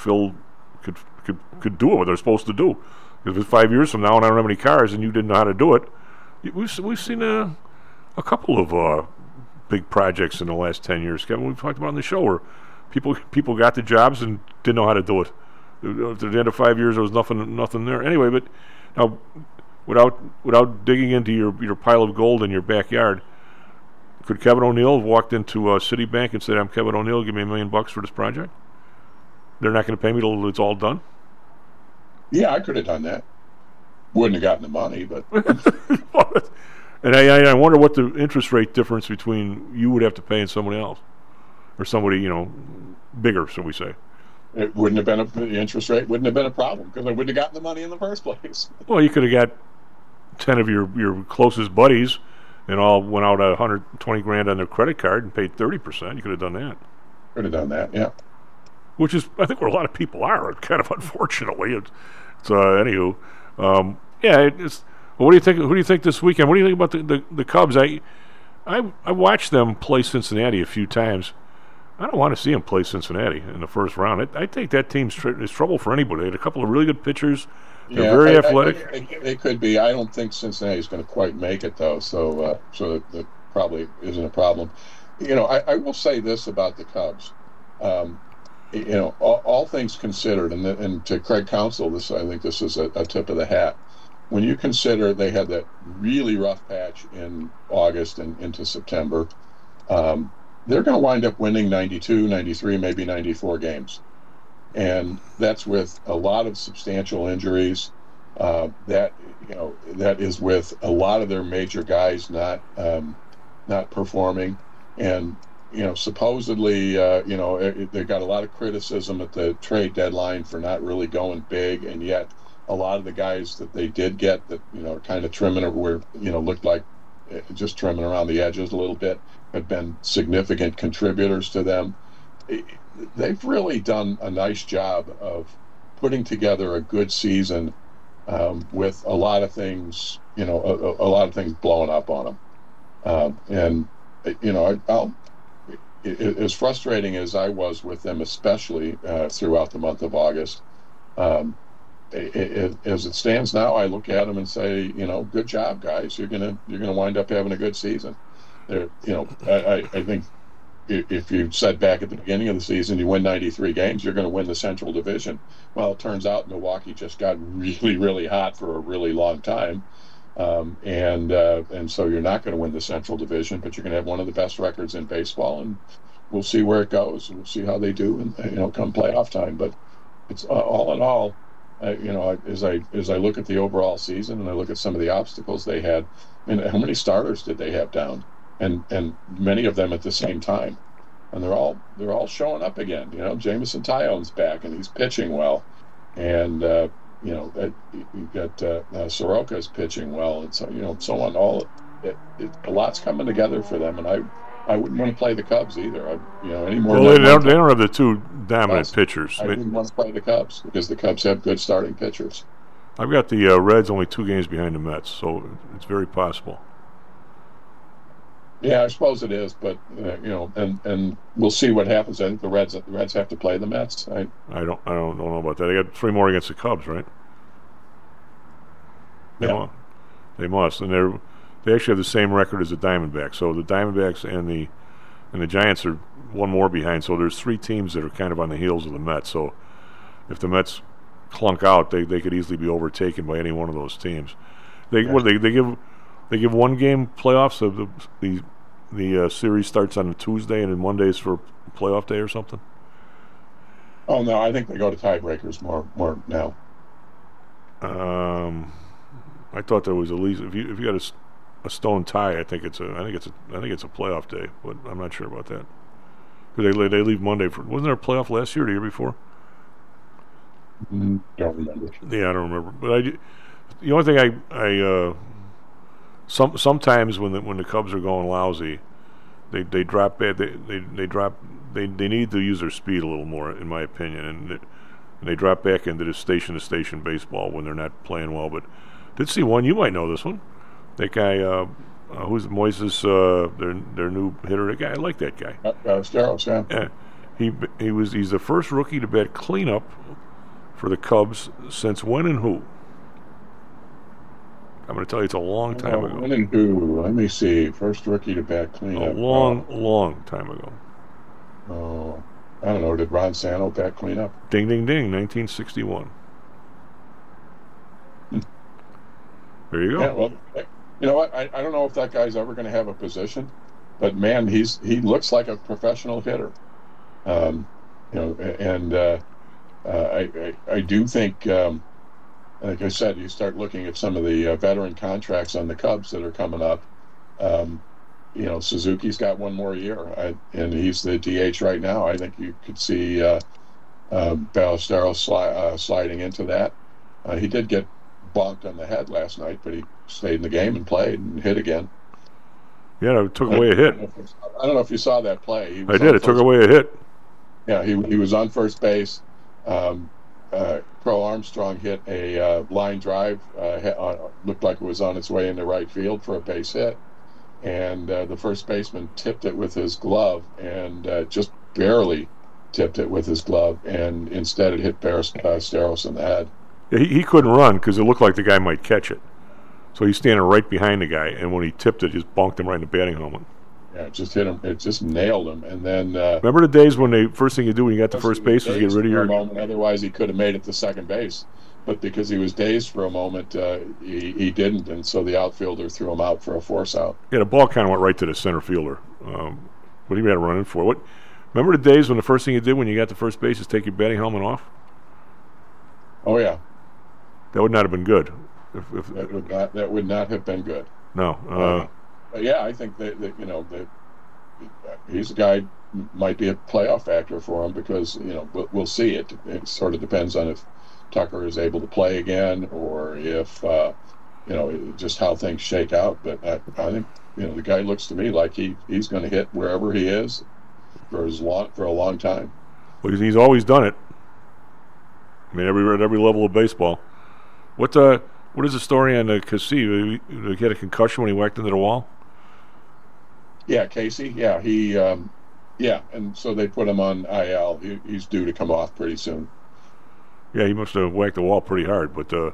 do what they're supposed to do. If it's 5 years from now and I don't have any cars, and you didn't know how to do it, we've seen a couple of big projects in the last 10 years, Kevin. We've talked about on the show where people got the jobs and didn't know how to do it. At the end of 5 years, there was nothing there. Anyway, but now, without digging into your pile of gold in your backyard, could Kevin O'Neill have walked into Citibank and said, "I'm Kevin O'Neill, give me $1 million for this project"? They're not going to pay me till it's all done? Yeah, I could have done that. Wouldn't have gotten the money, but... And I wonder what the interest rate difference between you would have to pay and somebody else. Or somebody, bigger, shall we say. It wouldn't have been the interest rate wouldn't have been a problem, because I wouldn't have gotten the money in the first place. Well, you could have got 10 of your closest buddies and all went out $120,000 on their credit card and paid 30%. You could have done that. Could have done that, yeah. Which is, I think, where a lot of people are. Kind of unfortunately, it's anywho. What do you think? Who do you think this weekend? What do you think about the Cubs? I watched them play Cincinnati a few times. I don't want to see them play Cincinnati in the first round. I think that team is trouble for anybody. They had a couple of really good pitchers. They're very athletic. They could be. I don't think Cincinnati's going to quite make it, though, so that probably isn't a problem. I will say this about the Cubs. All things considered, and to Craig Counsell, I think this is a tip of the hat. When you consider they had that really rough patch in August and into September, they're going to wind up winning 92, 93, maybe 94 games. And that's with a lot of substantial injuries. That is with a lot of their major guys not performing. And supposedly, they got a lot of criticism at the trade deadline for not really going big, and yet a lot of the guys that they did get that kind of trimming it were looked like just trimming around the edges a little bit, have been significant contributors to them. They've really done a nice job of putting together a good season with a lot of things, a lot of things blowing up on them. As frustrating as I was with them, especially throughout the month of August, as it stands now, I look at them and say, good job, guys. You're gonna wind up having a good season. I think if you said back at the beginning of the season you win 93 games, you're going to win the Central Division. Well, it turns out Milwaukee just got really, really hot for a really long time, and so you're not going to win the Central Division, but you're going to have one of the best records in baseball, and we'll see where it goes. We'll see how they do, and come playoff time. But it's all in all, as I look at the overall season and I look at some of the obstacles they had, how many starters did they have down? And many of them at the same time, and they're all showing up again. Jameson Taillon's back and he's pitching well, and you got Soroka's pitching well, and so on. A lot's coming together for them, and I wouldn't want to play the Cubs either. Anymore. Well, they don't have the two dominant pitchers. I wouldn't want to play the Cubs because the Cubs have good starting pitchers. I've got the Reds only 2 games behind the Mets, so it's very possible. Yeah, I suppose it is, but and we'll see what happens. I think the Reds have to play the Mets. I don't know about that. They got 3 more against the Cubs, right? They must, and they actually have the same record as the Diamondbacks. So the Diamondbacks and the Giants are 1 more behind. So there's 3 teams that are kind of on the heels of the Mets. So if the Mets clunk out, they could easily be overtaken by any one of those teams. They give 1 game playoffs. So the series starts on a Tuesday and then Mondays for playoff day or something. Oh no, I think they go to tiebreakers more now. I thought there was at least if you got a stone tie, I think it's a playoff day, but I'm not sure about that. Because they leave Monday for. Wasn't there a playoff last year or the year before? Don't remember. Yeah, I don't remember. But the only thing I sometimes when the Cubs are going lousy, they drop bad. They need to use their speed a little more, in my opinion, and they drop back into the station-to-station baseball when they're not playing well. But did see one. You might know this one. That guy, who's Moises, their new hitter. That guy, I like that guy. Steros, yeah. He's the first rookie to bat cleanup for the Cubs since when and who? I'm going to tell you, it's a long time ago. When and who? Let me see. First rookie to bat cleanup. A long time ago. Oh, I don't know. Did Ron Santo bat cleanup? Ding, ding, ding. 1961. There you go. Yeah, well, you know what? I don't know if that guy's ever going to have a position, but man, he looks like a professional hitter. I do think, like I said, you start looking at some of the veteran contracts on the Cubs that are coming up. Suzuki's got 1 more year, and he's the DH right now. I think you could see Ballesteros sliding into that. He did get bonked on the head last night, but he stayed in the game and played and hit again. Yeah, it took away a hit. I don't know if you saw that play. I did. It took away a hit. Yeah, he was on first base. Crow Armstrong hit a line drive. Looked like it was on its way into right field for a base hit. And the first baseman tipped it with his glove and just barely tipped it with his glove. And instead it hit Ballesteros in the head. Yeah, he couldn't run because it looked like the guy might catch it. So he's standing right behind the guy, and when he tipped it, just bonked him right in the batting helmet. Yeah, it just hit him. It just nailed him. And then remember the days when first thing you do when you got to first base was get rid of your moment. Otherwise, he could have made it to second base, but because he was dazed for a moment, he didn't, and so the outfielder threw him out for a force out. Yeah, the ball kind of went right to the center fielder. What he had to run in for? What? Remember the days when the first thing you did when you got to first base is take your batting helmet off? Oh yeah. That would not have been good. That would not have been good. No. Yeah, I think that he's a guy might be a playoff factor for him because we'll see. It sort of depends on if Tucker is able to play again or if just how things shake out. But I think the guy looks to me like he's going to hit wherever he is for a long time. Well, he's always done it. I mean, at every level of baseball. What is the story on Casey? He had a concussion when he whacked into the wall? Yeah, Casey. Yeah, he. And so they put him on IL. He's due to come off pretty soon. Yeah, he must have whacked the wall pretty hard. But I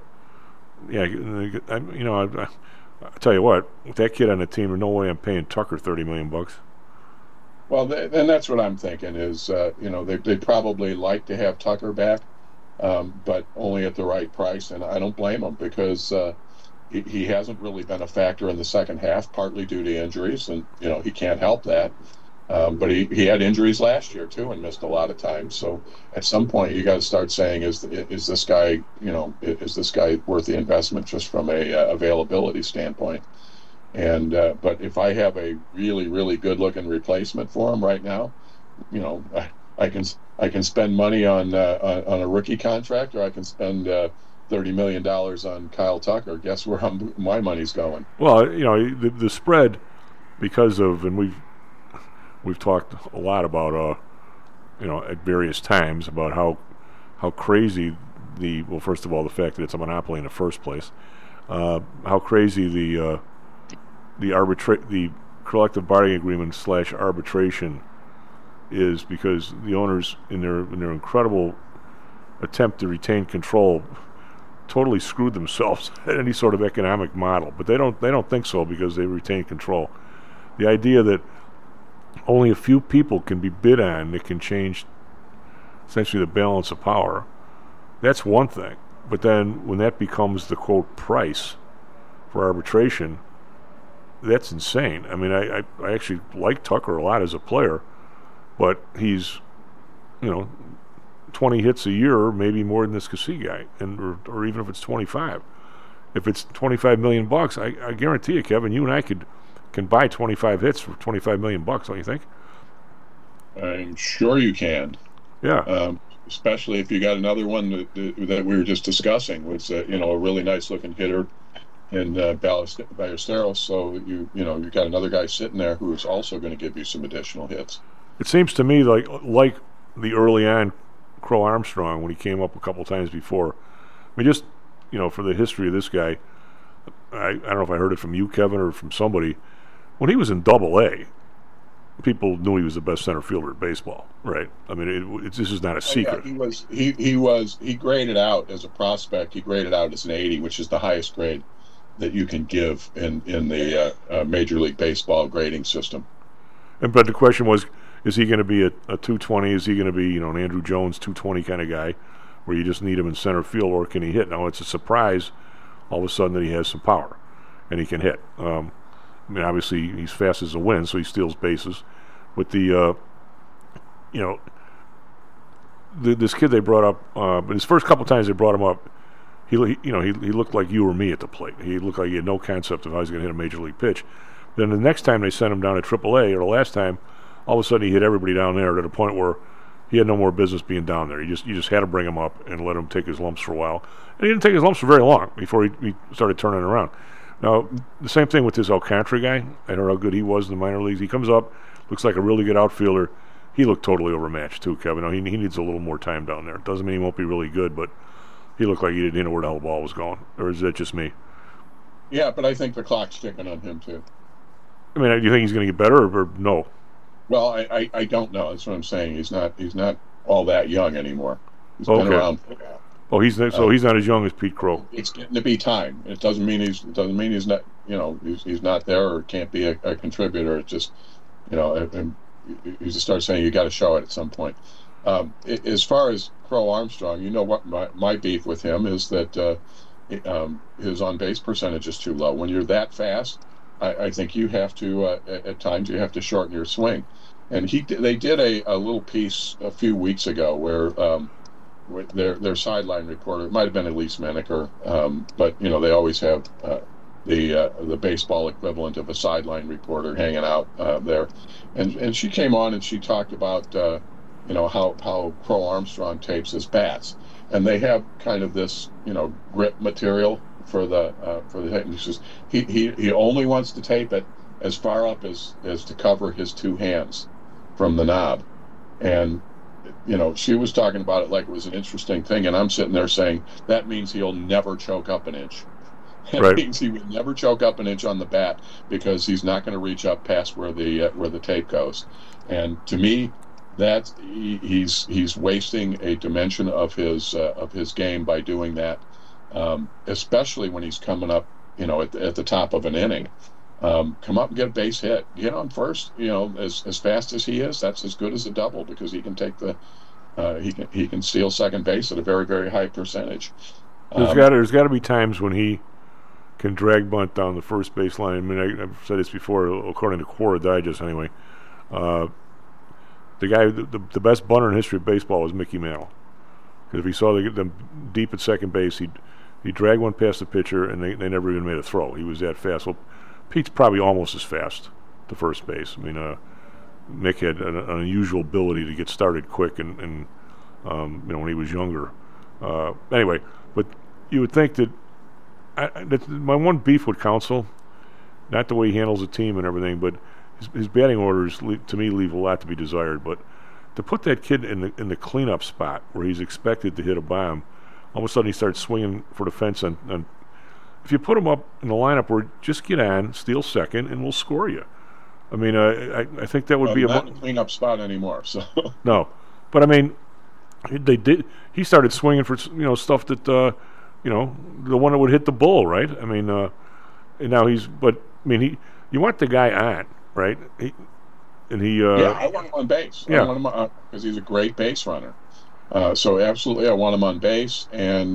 tell you what, with that kid on the team, there's no way I'm paying Tucker $30 million. Well, and that's what I'm thinking is, they'd probably like to have Tucker back, but only at the right price. And I don't blame him because he hasn't really been a factor in the second half, partly due to injuries, and he can't help that. But he had injuries last year too and missed a lot of time. So at some point you got to start saying, is this guy worth the investment just from a availability standpoint? And but if I have a really, really good looking replacement for him right now, I can spend money on a rookie contract, or I can spend $30 million on Kyle Tucker. Guess where my money's going? Well, the spread, because of, and we've talked a lot about at various times about how crazy first of all, the fact that it's a monopoly in the first place, how crazy the collective bargaining agreement / arbitration is, because the owners in their incredible attempt to retain control totally screwed themselves at any sort of economic model. But they don't think so, because they retain control. The idea that only a few people can be bid on that can change essentially the balance of power, that's one thing. But then when that becomes the quote price for arbitration, that's insane. I mean, I actually like Tucker a lot as a player, but he's 20 hits a year, maybe more than this Cassie guy, or even if it's 25. If it's $25 million, I guarantee you, Kevin, you and I can buy 25 hits for $25 million, don't you think? I'm sure you can. Yeah. Especially if you got another one that we were just discussing, was a really nice looking hitter in Ballesteros. So you got another guy sitting there who is also going to give you some additional hits. It seems to me like the early on Crow Armstrong, when he came up a couple times before. I mean, just for the history of this guy, I don't know if I heard it from you, Kevin, or from somebody. When he was in Double-A, people knew he was the best center fielder in baseball, right? I mean, this is not a secret. Yeah, he graded out as a prospect. He graded out as an 80, which is the highest grade that you can give in the Major League Baseball grading system. But the question was, is he going to be a 220? Is he going to be an Andrew Jones 220 kind of guy, where you just need him in center field, or can he hit? Now it's a surprise all of a sudden that he has some power and he can hit. I mean, obviously he's fast as a wind, so he steals bases. With the this kid they brought up, but his first couple times they brought him up, he looked like you or me at the plate. He looked like he had no concept of how he's going to hit a major league pitch. Then the next time they sent him down to AAA, or the last time, all of a sudden he hit everybody down there to the point where he had no more business being down there. You just had to bring him up and let him take his lumps for a while. And he didn't take his lumps for very long before he started turning around. Now, the same thing with this Alcantara guy. I heard how good he was in the minor leagues. He comes up, looks like a really good outfielder. He looked totally overmatched too, Kevin. Now, he needs a little more time down there. Doesn't mean he won't be really good, but he looked like he didn't know where the hell the ball was going. Or is that just me? Yeah, but I think the clock's ticking on him too. I mean, do you think he's going to get better, or no? Well, I don't know. That's what I'm saying. He's not all that young anymore. He's been around. Oh, he's not as young as Pete Crow. It's getting to be time. It doesn't mean he's not he's not there or can't be a contributor. It's just and you just start saying you got to show it at some point. As far as Crow Armstrong, what my beef with him is that his on base percentage is too low. When you're that fast, I think you have to at times you have to shorten your swing. And they did a little piece a few weeks ago where their sideline reporter, it might have been Elise Menaker, but they always have the baseball equivalent of a sideline reporter hanging out there, and she came on and she talked about how Crow Armstrong tapes his bats, and they have kind of this grip material for the tape. And she says he only wants to tape it as far up as to cover his two hands from the knob, and she was talking about it like it was an interesting thing, and I'm sitting there saying that means he'll never choke up an inch. That means he will never choke up an inch on the bat because he's not going to reach up past where the tape goes. And to me, that he's wasting a dimension of his game by doing that, especially when he's coming up, at the top of an inning. Come up and get a base hit. Get on first. As fast as he is, that's as good as a double because he can take he can steal second base at a very, very high percentage. There's got to be times when he can drag bunt down the first base line. I mean, I've said this before, according to Quora Digest anyway. The best bunter in the history of baseball was Mickey Mantle. Because if he saw them deep at second base, he'd drag one past the pitcher, and they never even made a throw. He was that fast. Well, Pete's probably almost as fast to first base. I mean, Mick had an unusual ability to get started quick, and when he was younger. Anyway, but you would think that my one beef with Counsell, not the way he handles the team and everything, but his batting orders to me leave a lot to be desired. But to put that kid in the cleanup spot where he's expected to hit a bomb, all of a sudden he starts swinging for the fence. And if you put him up in the lineup where just get on, steal second, and we'll score you. I mean, I think that would be not a cleanup spot anymore. So no, but I mean, he started swinging for stuff that the one that would hit the bull, right? I mean, and now you want the guy on, right? I want him on base. Yeah. I want him because he's a great base runner. So absolutely, I want him on base, and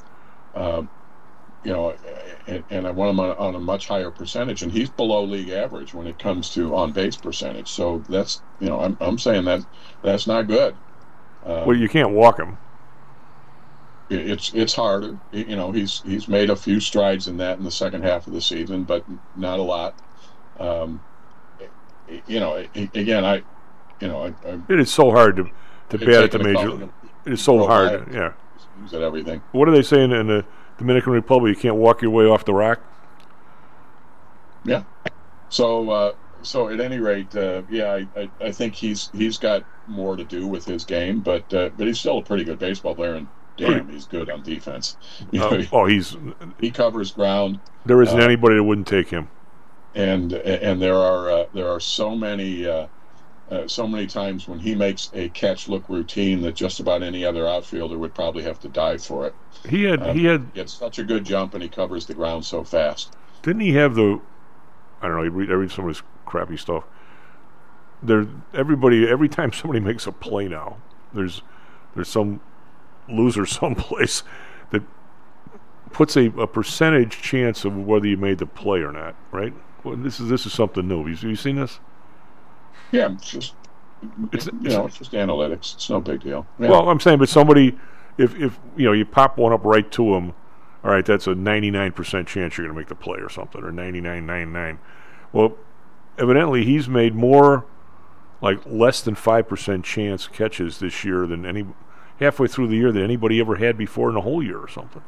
and I want him on a much higher percentage, and he's below league average when it comes to on base percentage. So that's I'm saying that's not good. Well, you can't walk him. It's harder. He's made a few strides in that in the second half of the season, but not a lot. Again, it is so hard to bat at the major. It is so hard. Yeah. Use at everything. What are they saying in the Dominican Republic? You can't walk your way off the rock. Yeah. So at any rate, I think he's got more to do with his game, but he's still a pretty good baseball player, and damn, he's good on defense. He covers ground. There isn't anybody that wouldn't take him. And there are so many times when he makes a catch look routine that just about any other outfielder would probably have to dive for it. He had such a good jump, and he covers the ground so fast. Didn't he have I don't know. I read some of his crappy stuff. Every time somebody makes a play now, there's some loser someplace that puts a percentage chance of whether you made the play or not. Right? Well, this is something new. Have you seen this? Yeah, it's just analytics. It's no big deal. Yeah. Well, I'm saying, but somebody, if you pop one up right to him, all right, that's a 99% chance you're going to make the play or something, or 99.99. Well, evidently he's made more, like less than 5% chance catches this year than halfway through the year than anybody ever had before in a whole year or something.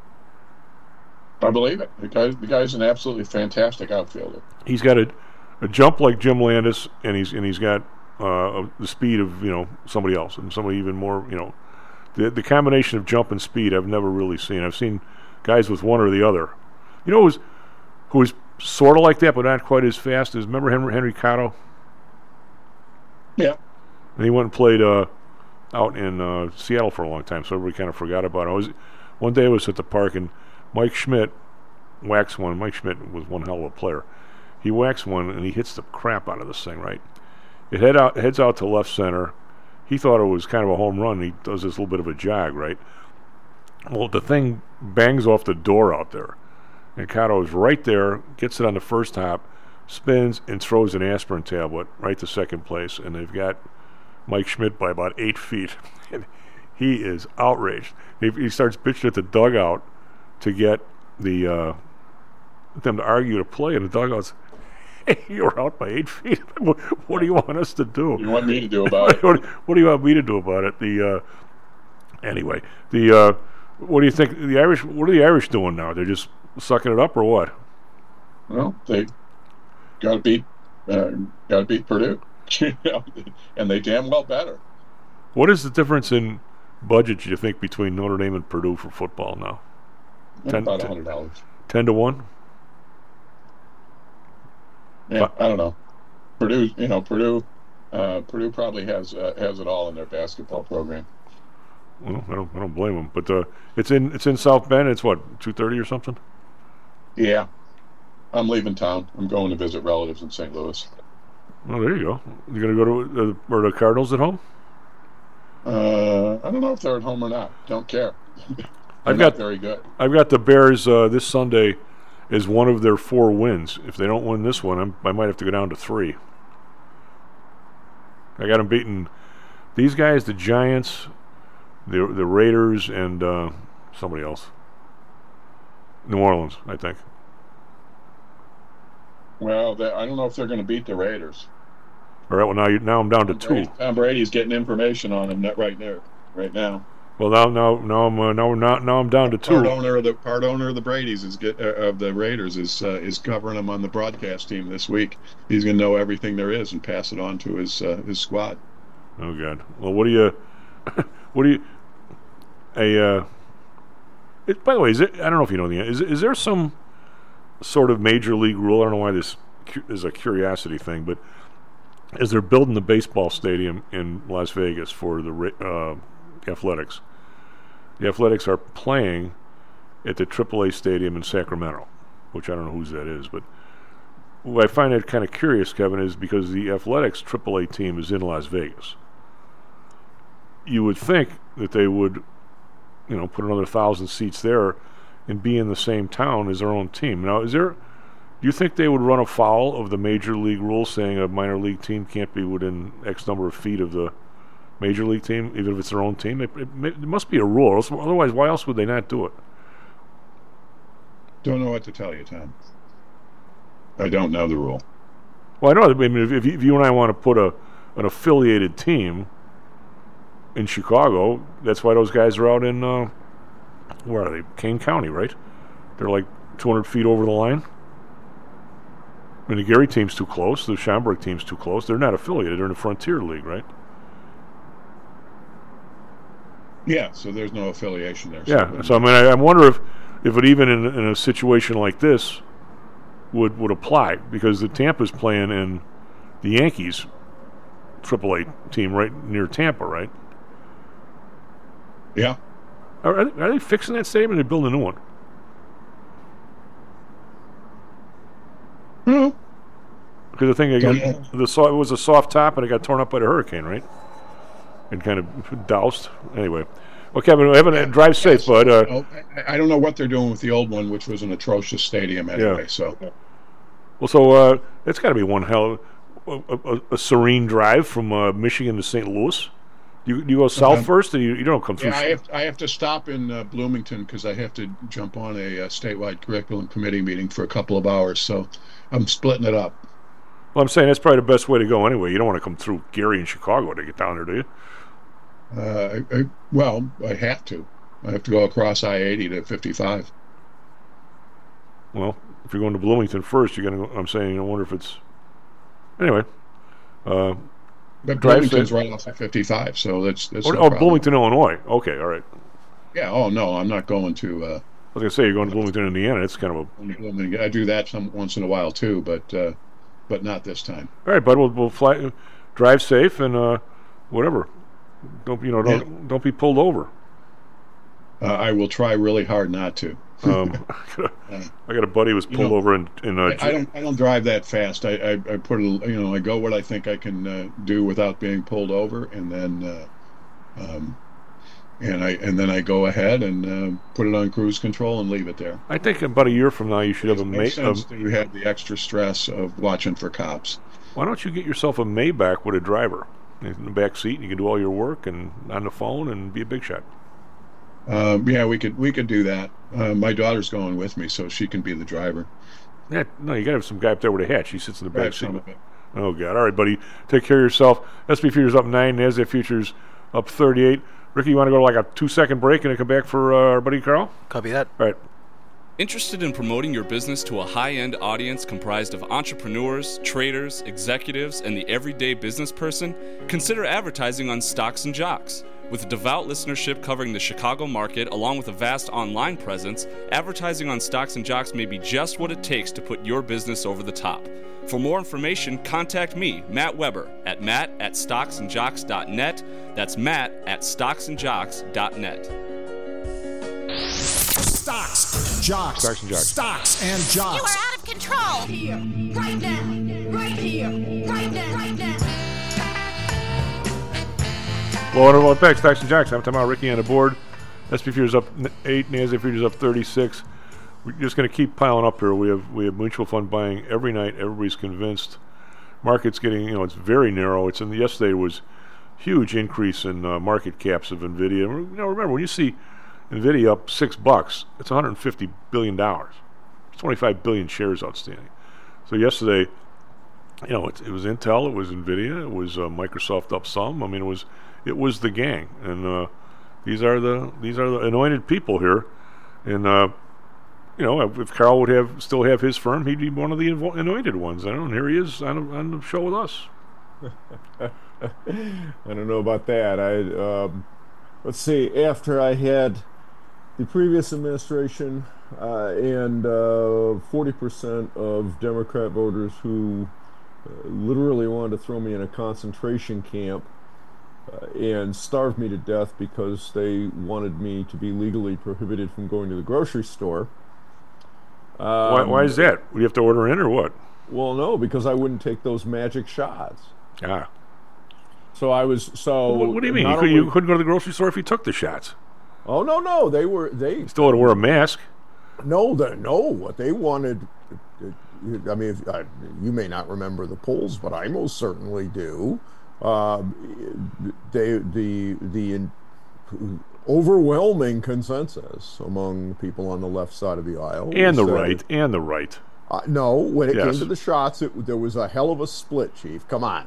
I believe it. The guy's an absolutely fantastic outfielder. He's got a jump like Jim Landis, and he's got the speed of somebody else, and somebody even more. The combination of jump and speed I've never really seen. I've seen guys with one or the other. Who was sort of like that, but not quite as fast as. Remember Henry Cotto? Yeah. And he went and played out in Seattle for a long time, so everybody kind of forgot about it. One day I was at the park, and Mike Schmidt whacks one. Mike Schmidt was one hell of a player. He whacks one, and he hits the crap out of this thing, right? It heads out to left center. He thought it was kind of a home run. He does this little bit of a jog, right? Well, the thing bangs off the door out there. And Cotto is right there, gets it on the first hop, spins, and throws an aspirin tablet right to second place. And they've got Mike Schmidt by about 8 feet. And he is outraged. He starts bitching at the dugout to get the them to argue to play, and the dugouts, hey, you were out by 8 feet. What do you want us to do? You want me to do about it? What do you want me to do about it? Anyway, what do you think the Irish? What are the Irish doing now? They're just sucking it up, or what? Well, they got to beat Purdue, and they damn well better. What is the difference in budget, do you think, between Notre Dame and Purdue for football now? About $100. 10 to 1. Yeah, I don't know. Purdue probably has it all in their basketball program. Well, I don't blame them. But it's in South Bend. It's what, 2:30 or something? Yeah, I'm leaving town. I'm going to visit relatives in St. Louis. Oh, there you go. You gonna go to are the Cardinals at home? I don't know if they're at home or not. Don't care. I've got very good. I've got the Bears this Sunday is one of their 4 wins. If they don't win this one, I might have to go down to 3. I got them beating these guys, the Giants, the Raiders, and somebody else. New Orleans, I think. Well, I don't know if they're going to beat the Raiders. All right. Well, now I'm down to 2. Tom Brady's getting information on them right now. Well, now I'm down to 2. Part owner of the Brady's of the Raiders is covering them on the broadcast team this week. He's going to know everything there is and pass it on to his squad. Oh God. Well, what do you? By the way, I don't know if you know the answer. Is there some sort of major league rule? I don't know why this is a curiosity thing, but as they're building the baseball stadium in Las Vegas for the Athletics, the Athletics are playing at the AAA stadium in Sacramento, which I don't know whose that is, but what I find it kind of curious, Kevin, is because the Athletics AAA team is in Las Vegas. You would think that they would, put another 1,000 seats there and be in the same town as their own team. Now, do you think they would run afoul of the major league rule saying a minor league team can't be within X number of feet of the major league team, even if it's their own team? It must be a rule. Otherwise, why else would they not do it? Don't know what to tell you, Tom. I don't know the rule. Well, I know. I mean, if you and I want to put an affiliated team in Chicago, that's why those guys are out in, where are they? Kane County, right? They're like 200 feet over the line. I mean, the Gary team's too close. The Schaumburg team's too close. They're not affiliated. They're in the Frontier League, right? Yeah, so there's no affiliation there. Yeah, so I mean, I wonder if it even in a situation like this would apply, because the Tampa's playing in the Yankees AAA team right near Tampa, right? Yeah. Are they fixing that stadium, or are they building a new one? No. Because the thing again, it was a soft top, and it got torn up by the hurricane, right? And kind of doused. Anyway, well, Kevin, drive safe, bud. I don't know what they're doing with the old one, which was an atrocious stadium anyway. Yeah. So, well, so it's got to be one hell of a serene drive from Michigan to St. Louis. You go south first, and you don't come through. Yeah, I have to stop in Bloomington because I have to jump on a statewide curriculum committee meeting for a couple of hours. So I'm splitting it up. Well, I'm saying that's probably the best way to go anyway. You don't want to come through Gary and Chicago to get down there, do you? I have to. I have to go across I-80 to 55. Well, if you're going to Bloomington first, you're going to. I'm saying, I wonder if it's. Anyway. But Bloomington's right off of 55, so that's no problem. Bloomington, Illinois. Okay, all right. Yeah. Oh no, I'm not going to. I was going to say you're going to Bloomington, Indiana. It's kind of a. I do that once in a while too, but not this time. All right, bud. We'll fly. Drive safe and whatever. Don't be pulled over. I will try really hard not to. I got a buddy who was pulled over in. I don't drive that fast. I put I go what I think I can do without being pulled over, and then I go ahead and put it on cruise control and leave it there. I think about a year from now you should have a Maybach. You have the extra stress of watching for cops. Why don't you get yourself a Maybach with a driver in the back seat? And you can do all your work and on the phone and be a big shot. Yeah, we could do that. My daughter's going with me, so she can be the driver. Yeah, no, you got to have some guy up there with a hat. He sits in the back seat. Some of it. Oh, God. All right, buddy. Take care of yourself. SP Futures up 9. NASDAQ Futures up 38. Ricky, you want to go to like a 2-second break and then come back for our buddy Carl? Copy that. All right. Interested in promoting your business to a high-end audience comprised of entrepreneurs, traders, executives, and the everyday business person? Consider advertising on Stocks and Jocks. With a devout listenership covering the Chicago market, along with a vast online presence, advertising on Stocks and Jocks may be just what it takes to put your business over the top. For more information, contact me, Matt Weber, at matt@stocksandjocks.net. That's matt@stocksandjocks.net. Stocks, Jocks. Stocks and Jocks. Stocks and Jocks. You are out of control. Here, right now, right here, right now, right now. Well, welcome back. Stocks and Jocks. I'm talking about Ricky on the board. SP Futures up 8. NASDAQ Futures up 36. We're just going to keep piling up here. We have mutual fund buying every night. Everybody's convinced. Market's getting, it's very narrow. Yesterday was huge increase in market caps of NVIDIA. Remember, when you see NVIDIA up $6, it's $150 billion. It's 25 billion shares outstanding. So yesterday, it was Intel, it was NVIDIA, it was Microsoft up some. I mean, it was the gang, and these are the anointed people here. And if Carl would still have his firm, he'd be one of the anointed ones. I don't know. Here he is on the show with us. I don't know about that. Let's see. After I had the previous administration and 40% of Democrat voters who literally wanted to throw me in a concentration camp and starve me to death because they wanted me to be legally prohibited from going to the grocery store. Why is that? You have to order in or what? Well, no, because I wouldn't take those magic shots. Ah. So I was What do you mean? You couldn't go to the grocery store if you took the shots? Oh no! They you still had to wear a mask. No. What they wanted. I mean, you may not remember the polls, but I most certainly do. The overwhelming consensus among people on the left side of the aisle and the right. No, when it came to the shots, there was a hell of a split, Chief. Come on.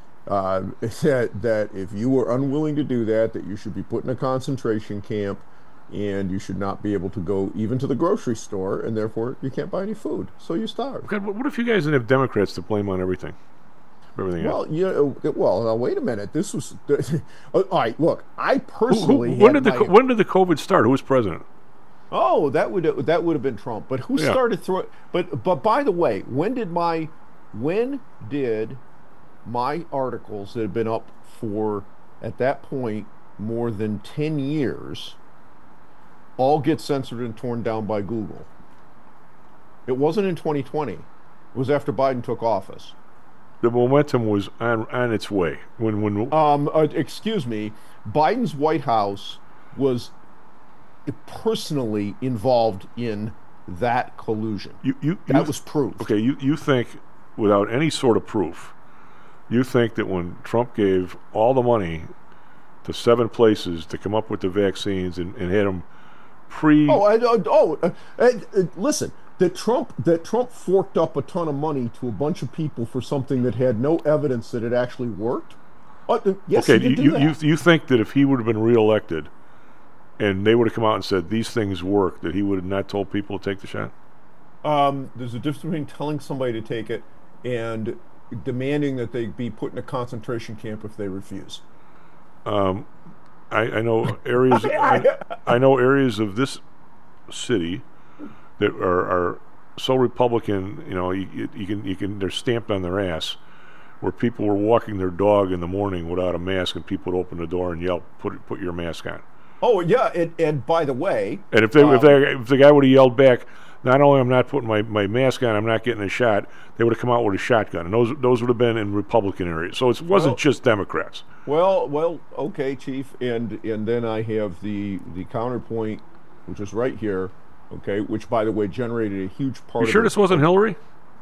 That if you were unwilling to do that you should be put in a concentration camp, and you should not be able to go even to the grocery store, and therefore you can't buy any food, so you starve. Okay, what if you guys didn't have Democrats to blame on everything? Well, now wait a minute. This was all right. Look, I personally. When did the COVID start? Who was president? Oh, that would have been Trump. But who started throwing? But by the way, when did my articles that had been up for at that point more than 10 years all get censored and torn down by Google? It wasn't in 2020. It was after Biden took office. The momentum was on its way. Excuse me, Biden's White House was personally involved in that collusion. That was proof. Okay, you think, without any sort of proof, you think that when Trump gave all the money to 7 places to come up with the vaccines and had them listen, that Trump forked up a ton of money to a bunch of people for something that had no evidence that it actually worked? Yes, okay, he did do that. You think that if he would have been reelected and they would have come out and said these things work, that he would have not told people to take the shot? There's a difference between telling somebody to take it and demanding that they be put in a concentration camp if they refuse. I know areas. I know areas of this city that are so Republican. You can. They're stamped on their ass. Where people were walking their dog in the morning without a mask, and people would open the door and yell, "Put your mask on." Oh yeah, and by the way, and if the guy would have yelled back, not only I'm not putting my mask on, I'm not getting a shot, they would have come out with a shotgun, and those would have been in Republican areas. So it wasn't just Democrats. Well, okay, Chief, and then I have the counterpoint, which is right here, okay, which by the way generated a huge part. You sure this wasn't Hillary?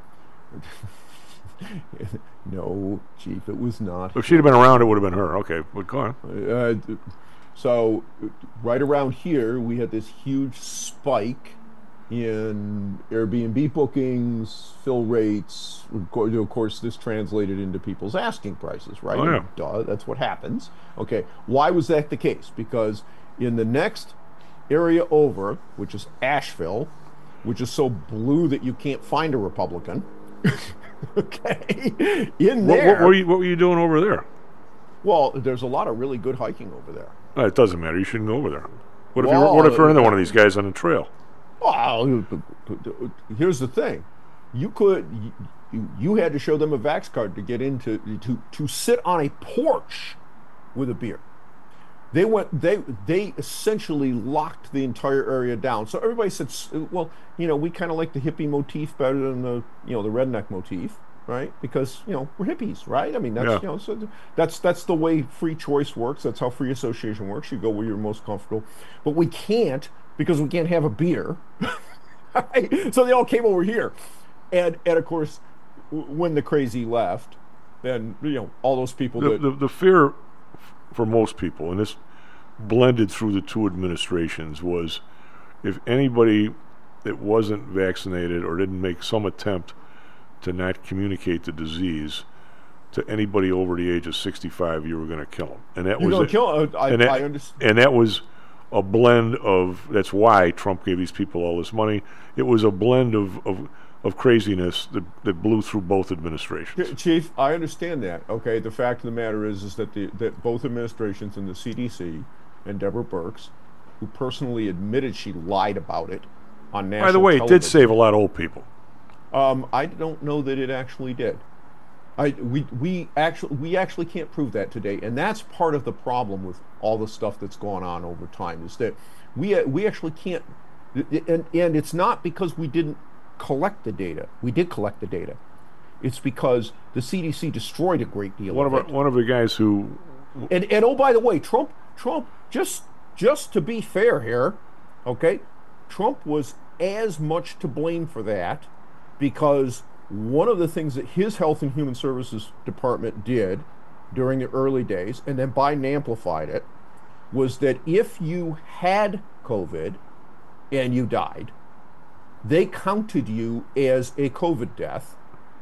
No, Chief, it was not. If she'd have been around, it would have been her. Okay, but go on. So right around here, we had this huge spike in Airbnb bookings, fill rates. Of course, this translated into people's asking prices, right? Oh, yeah. Duh, that's what happens. Okay, why was that the case? Because in the next area over, which is Asheville, which is so blue that you can't find a Republican, okay, in there... What were you doing over there? Well, there's a lot of really good hiking over there. It doesn't matter. You shouldn't go over there. What if you're into one of these guys on the trail? Well, here's the thing: you had to show them a Vax card to get into to sit on a porch with a beer. They essentially locked the entire area down. So everybody said, well, we kind of like the hippie motif better than the the redneck motif, right? Because we're hippies, right? I mean, that's so that's the way free choice works. That's how free association works. You go where you're most comfortable. But we can't, because we can't have a beer. Right? So they all came over here, and of course, when the crazy left, then all those people. The fear for most people, and this blended through the two administrations, was if anybody that wasn't vaccinated or didn't make some attempt to not communicate the disease to anybody over the age of 65, you were going to kill them, and that was it. I understand. And that was a blend of. That's why Trump gave these people all this money. It was a blend of craziness that blew through both administrations. Chief, I understand that. Okay, the fact of the matter is that that both administrations and the CDC and Deborah Birx, who personally admitted she lied about it on national television. By the way, it did save a lot of old people. I don't know that it actually did. We actually can't prove that today, and that's part of the problem with all the stuff that's gone on over time, is that we actually can't, and it's not because we didn't collect the data. We did collect the data. It's because the CDC destroyed a great deal of it. One of the guys who... And oh, by the way, Trump, just to be fair here, okay, Trump was as much to blame for that, because one of the things that his Health and Human Services Department did during the early days, and then Biden amplified it, was that if you had COVID and you died, they counted you as a COVID death.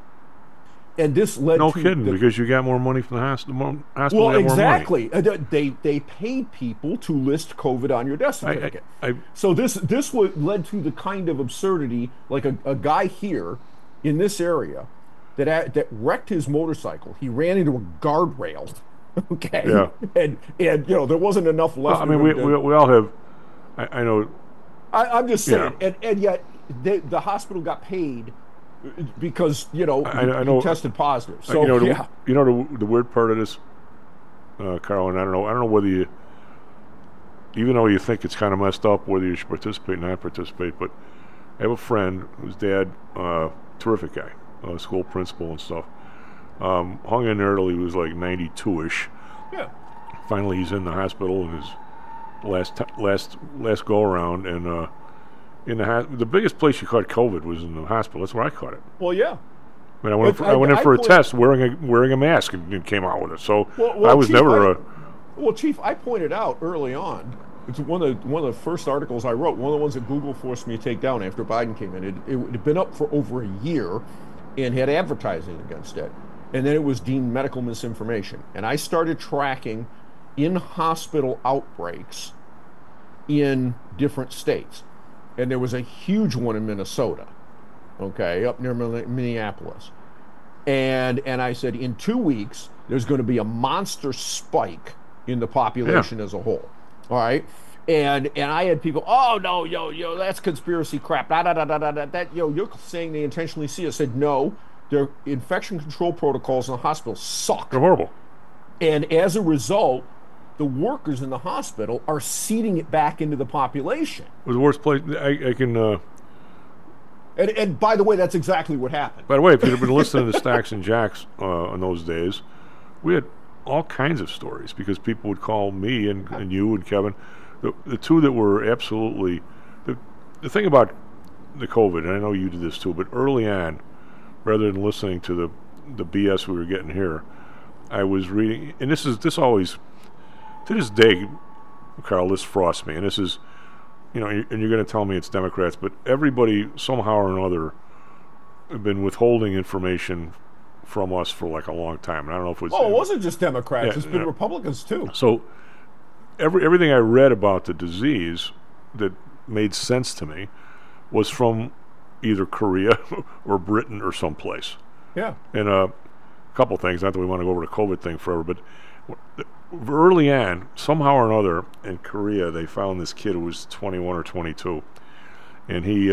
And this led no to... kidding, because you got more money from the hospital. Well, exactly. They paid people to list COVID on your death certificate. So this led to the kind of absurdity, like a guy here in this area that wrecked his motorcycle. He ran into a guardrail. Okay. Yeah. And there wasn't enough left. Well, I mean, we all have. I know. I'm just saying, and yet the hospital got paid because I know, he tested positive. So the weird part of this, Carl, and I don't know whether you, even though you think it's kind of messed up, whether you should participate or not participate, but I have a friend whose dad, terrific guy, school principal and stuff, hung in there till he was like 92-ish. Yeah. Finally, he's in the hospital in his last go around, and the biggest place you caught COVID was in the hospital. That's where I caught it. Well, yeah. I mean, I went in for a test wearing a mask and came out with it. So I was Chief, never Well, Chief, I pointed out early on. It's one of the first articles I wrote. One of the ones that Google forced me to take down after Biden came in. It had been up for over a year, and had advertising against it. And then it was deemed medical misinformation. And I started tracking in-hospital outbreaks in different states. And there was a huge one in Minnesota, okay, up near Minneapolis. And I said, in 2 weeks, there's going to be a monster spike in the population as a whole. All right? And I had people, oh, no, yo, that's conspiracy crap. You're saying they intentionally see it. I said, no, their infection control protocols in the hospital suck. They're horrible. And as a result, the workers in the hospital are seeding it back into the population. It was the worst place. I can... And by the way, that's exactly what happened. By the way, if you'd have been listening to Stacks and Jacks in those days, we had all kinds of stories, because people would call me and you and Kevin. The two that were absolutely... The thing about the COVID, and I know you did this too, but early on, rather than listening to the BS we were getting here, I was reading... And this always... To this day, Carl, this frosts me, and this is you know, and you're going to tell me it's Democrats, but everybody somehow or another have been withholding information from us for like a long time. And I don't know if it was... Oh, it wasn't just Democrats. Yeah, It's been Republicans, too. So everything I read about the disease that made sense to me was from either Korea or Britain or someplace. Yeah. And a couple things, not that we want to go over the COVID thing forever, but early on, somehow or another, in Korea, they found this kid who was 21 or 22. And he...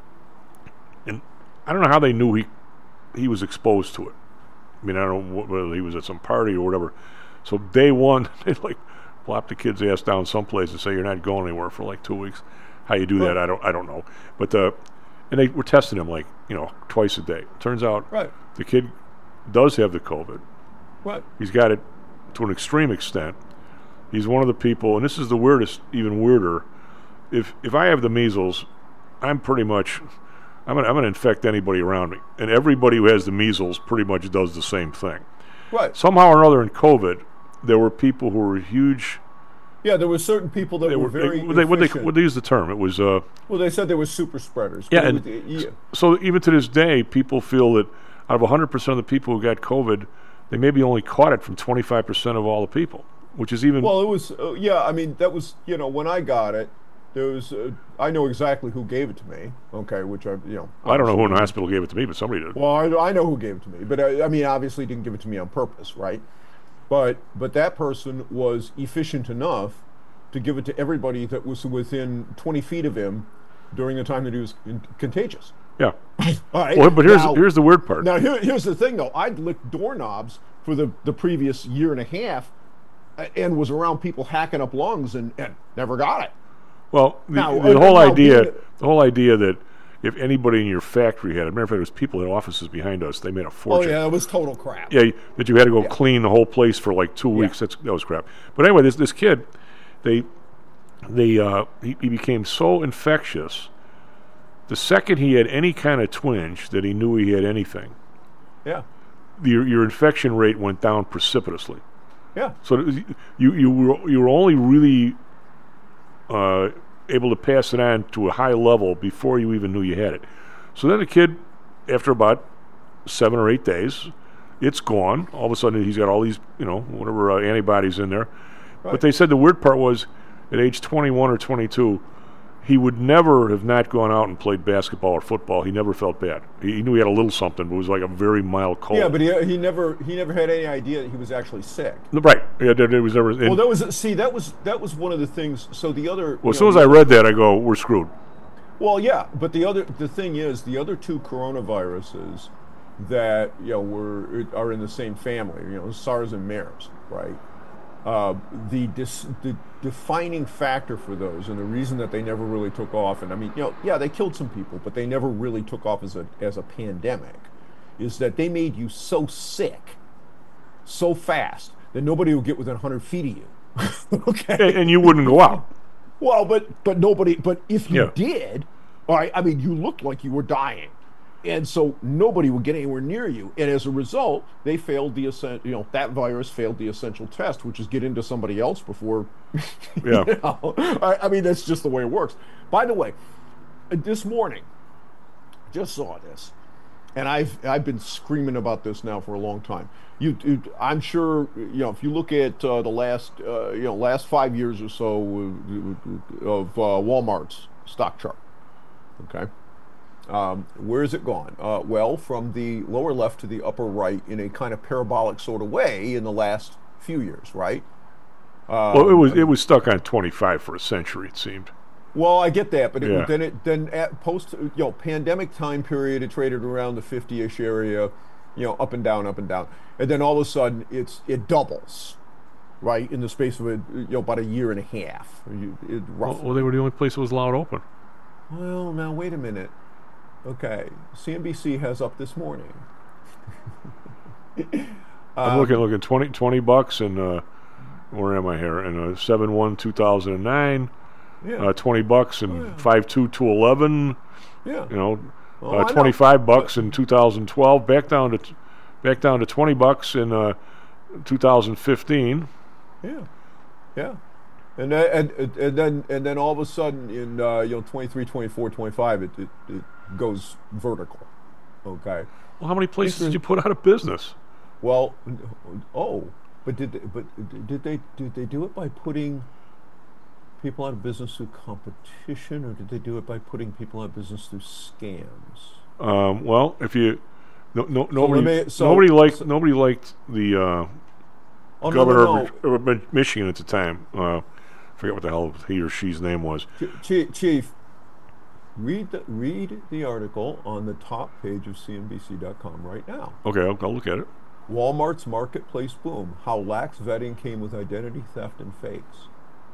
and I don't know how they knew he was exposed to it. I mean, I don't know whether he was at some party or whatever. So day one, they like plop the kid's ass down someplace and say you're not going anywhere for like 2 weeks. How you do that, I don't know. But and they were testing him like, you know, twice a day. Turns out the kid does have the COVID. Right. He's got it to an extreme extent. He's one of the people, and this is the weirdest, even weirder. If I have the measles, I'm pretty much... I'm gonna infect anybody around me, and everybody who has the measles pretty much does the same thing. Right. Somehow or another in COVID, there were people who were huge. Yeah, there were certain people that were very efficient. What they used the term? It was. Well, they said they were super spreaders. Yeah, so even to this day, people feel that out of 100% of the people who got COVID, they maybe only caught it from 25% of all the people, which is even. Well, it was. Yeah, I mean, that was, you know, when I got it. There was, I know exactly who gave it to me. Okay, which I don't know who in the hospital gave it to me, but somebody did. Well, I know who gave it to me, but I mean, obviously didn't give it to me on purpose, right? But that person was efficient enough to give it to everybody that was within 20 feet of him during the time that he was contagious. Yeah. All right. Well, but here's the weird part. Now here's the thing, though. I'd licked doorknobs for the previous year and a half, and was around people hacking up lungs and never got it. Well, the whole idea that if anybody in your factory had it, matter of fact, there was people in offices behind us. They made a fortune. Oh yeah, it was total crap. Yeah, that you had to go clean the whole place for like 2 weeks. That was crap. But anyway, this kid, he became so infectious. The second he had any kind of twinge that he knew he had anything, your infection rate went down precipitously. Yeah. So you were only really able to pass it on to a high level before you even knew you had it. So then the kid, after about 7 or 8 days, it's gone. All of a sudden he's got all these, you know, whatever antibodies in there. Right. But they said the weird part was at age 21 or 22, he would never have not gone out and played basketball or football. He never felt bad. He knew he had a little something, but it was like a very mild cold. Yeah, but he never had any idea that he was actually sick. Right. Yeah, there was never. Well, that was one of the things. So the other. Well, as soon as I read that, I go, we're screwed. Well, yeah, but the thing is, the other two coronaviruses that are in the same family, SARS and MERS, right? The defining factor for those, and the reason that they never really took off, and I mean, they killed some people, but they never really took off as a pandemic, is that they made you so sick, so fast that nobody would get within 100 feet of you. Okay, and you wouldn't go out. Well, but if you did, all right, I mean, you looked like you were dying. And so nobody would get anywhere near you. And as a result, they failed that virus failed the essential test, which is get into somebody else before, I mean, that's just the way it works. By the way, this morning, just saw this, and I've been screaming about this now for a long time. I'm sure, if you look at the last 5 years or so of Walmart's stock chart, okay? Where has it gone? Well, from the lower left to the upper right in a kind of parabolic sort of way in the last few years, right? Well, it was stuck on 25 for a century, it seemed. Well, I get that, but then at post pandemic time period, it traded around the 50-ish area, up and down, and then all of a sudden it doubles, right, in the space of about a year and a half. Well, they were the only place that was allowed open. Well, now wait a minute. Okay, CNBC has up this morning. I'm looking $20 and where am I here? And 7/1/2009. Yeah. $20 and 5/2/2011. Yeah. $25 in 2012. Back down to $20 in 2015. Yeah. And then all of a sudden in 23, 24, 25 it goes vertical. Okay. Well, how many places did you put out of business? Well, but did they do it by putting people out of business through competition, or did they do it by putting people out of business through scams? Well, if you nobody liked the governor of Michigan at the time. Forget what the hell he or she's name was. Chief, read the article on the top page of CNBC.com right now. Okay, I'll look at it. Walmart's marketplace boom: how lax vetting came with identity theft and fakes.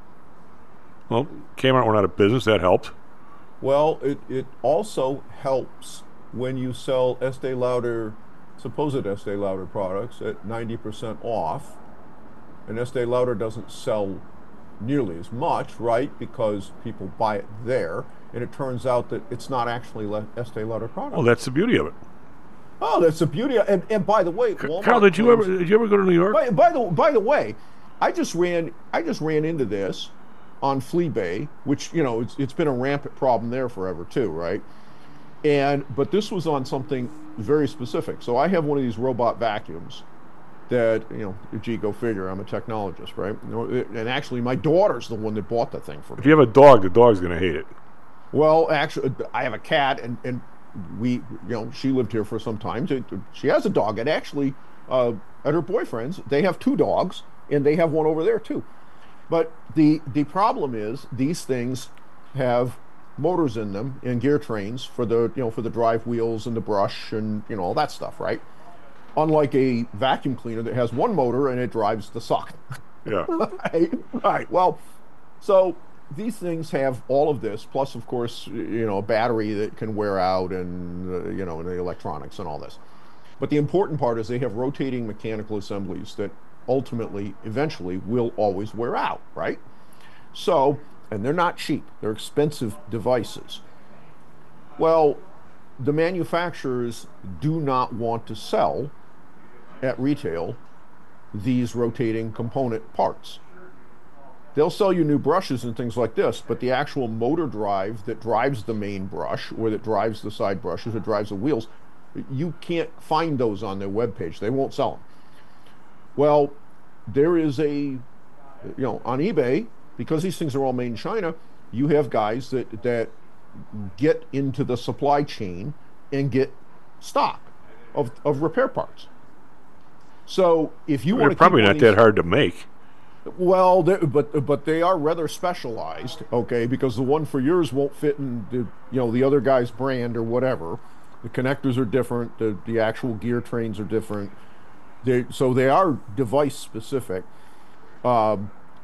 Well, Kmart went out of business. That helped. Well, it also helps when you sell Estee Lauder, supposed Estee Lauder products at 90% off, and Estee Lauder doesn't sell nearly as much, right? Because people buy it there, and it turns out that it's not actually Estee Lauder product. Oh, that's the beauty of it. Oh, that's the beauty. And by the way, Walmart Carl, did you ever go to New York? By the way, I just ran into this on Fleabay, which it's been a rampant problem there forever too, right? But this was on something very specific. So I have one of these robot vacuums that, gee, go figure, I'm a technologist, right? And actually my daughter's the one that bought the thing for me. If you have a dog, the dog's going to hate it. Well, actually, I have a cat, and we, she lived here for some time. She has a dog, and actually, at her boyfriend's, they have 2 dogs, and they have one over there too. But the problem is these things have motors in them and gear trains for the for the drive wheels and the brush and all that stuff, right? Unlike a vacuum cleaner that has one motor and it drives the suck. Yeah. Right. Well, so these things have all of this, plus of course a battery that can wear out and and the electronics and all this. But the important part is they have rotating mechanical assemblies that ultimately, eventually, will always wear out, right? So, and they're not cheap. They're expensive devices. Well, the manufacturers do not want to sell at retail these rotating component parts. They'll sell you new brushes and things like this, but the actual motor drive that drives the main brush or that drives the side brushes or drives the wheels, you can't find those on their webpage. They won't sell them. Well, there is on eBay, because these things are all made in China, you have guys that get into the supply chain and get stock of repair parts. So if you want to, probably not that hard to make. Well, but they are rather specialized, okay? Because the one for yours won't fit in the other guy's brand or whatever. The connectors are different. The actual gear trains are different. So they are device specific. But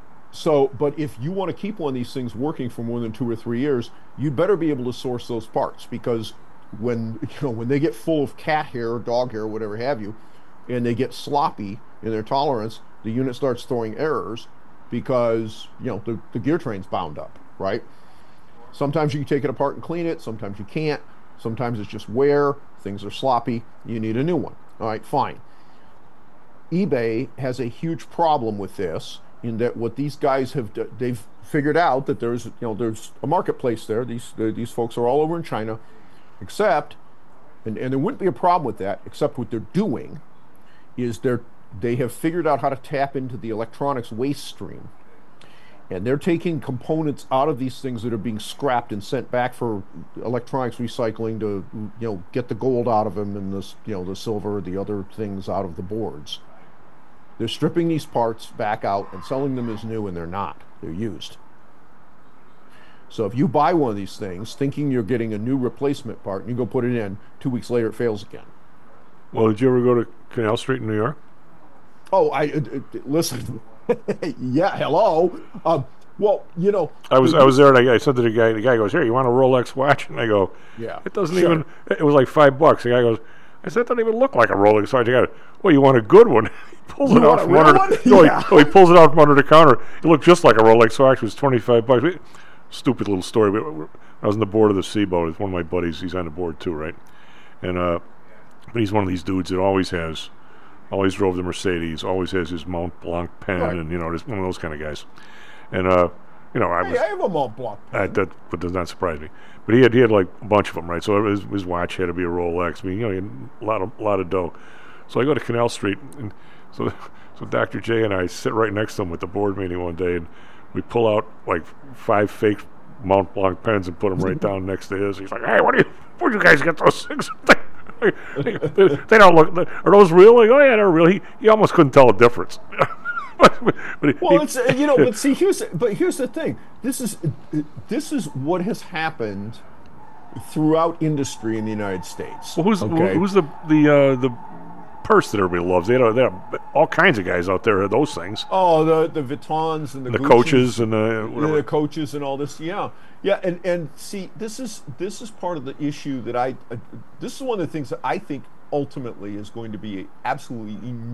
if you want to keep one of these things working for more than 2 or 3 years, you better be able to source those parts, because when they get full of cat hair or dog hair or whatever have you, and they get sloppy in their tolerance, the unit starts throwing errors because the gear train's bound up, right? Sometimes you can take it apart and clean it. Sometimes you can't. Sometimes it's just wear. Things are sloppy. You need a new one. All right, fine. eBay has a huge problem with this, in that what these guys they've figured out that there's a marketplace there. These folks are all over in China, except, and there wouldn't be a problem with that, except what they're doing is they have figured out how to tap into the electronics waste stream, and they're taking components out of these things that are being scrapped and sent back for electronics recycling to get the gold out of them and the silver, the other things out of the boards. They're stripping these parts back out and selling them as new, and they're not. They're used. So if you buy one of these things thinking you're getting a new replacement part and you go put it in, 2 weeks later it fails again. Well, did you ever go to Canal Street in New York? Oh, listen. Yeah, hello. Well, I was there, and I said to the guy. The guy goes, "Here, you want a Rolex watch?" And I go, "Yeah." It doesn't even. It was like $5. The guy goes, I said, "That doesn't even look like a Rolex watch." I go, "Well, you want a good one?" He pulls it out from under. He pulls it out from under the counter. It looked just like a Rolex watch. It was $25. Stupid little story. I was on the board of the Seaboat. It's one of my buddies. He's on the board too, right? And but he's one of these dudes that always drove the Mercedes, always has his Mont Blanc pen, right. And just one of those kind of guys. And you know, I have a Mont Blanc pen. That does not surprise me. But he had like a bunch of them, right? So his watch had to be a Rolex. I mean, you know, he had a lot of dough. So I go to Canal Street, and so Dr. J and I sit right next to him at the board meeting one day, and we pull out like 5 fake Mont Blanc pens and put them right down next to his. He's like, "Hey, where'd you guys get those things?" they don't look. Are those real? Like, oh yeah, they're real. He almost couldn't tell the difference. It's you know, but see, here's the thing. This is what has happened throughout industry in the United States. Well, who's the purse that everybody loves? They have all kinds of guys out there. Those things. Oh, the Vuittons and the Gucci's, coaches and the coaches and all this. Yeah, and see, this is part of the issue that this is one of the things that I think ultimately is going to be an absolutely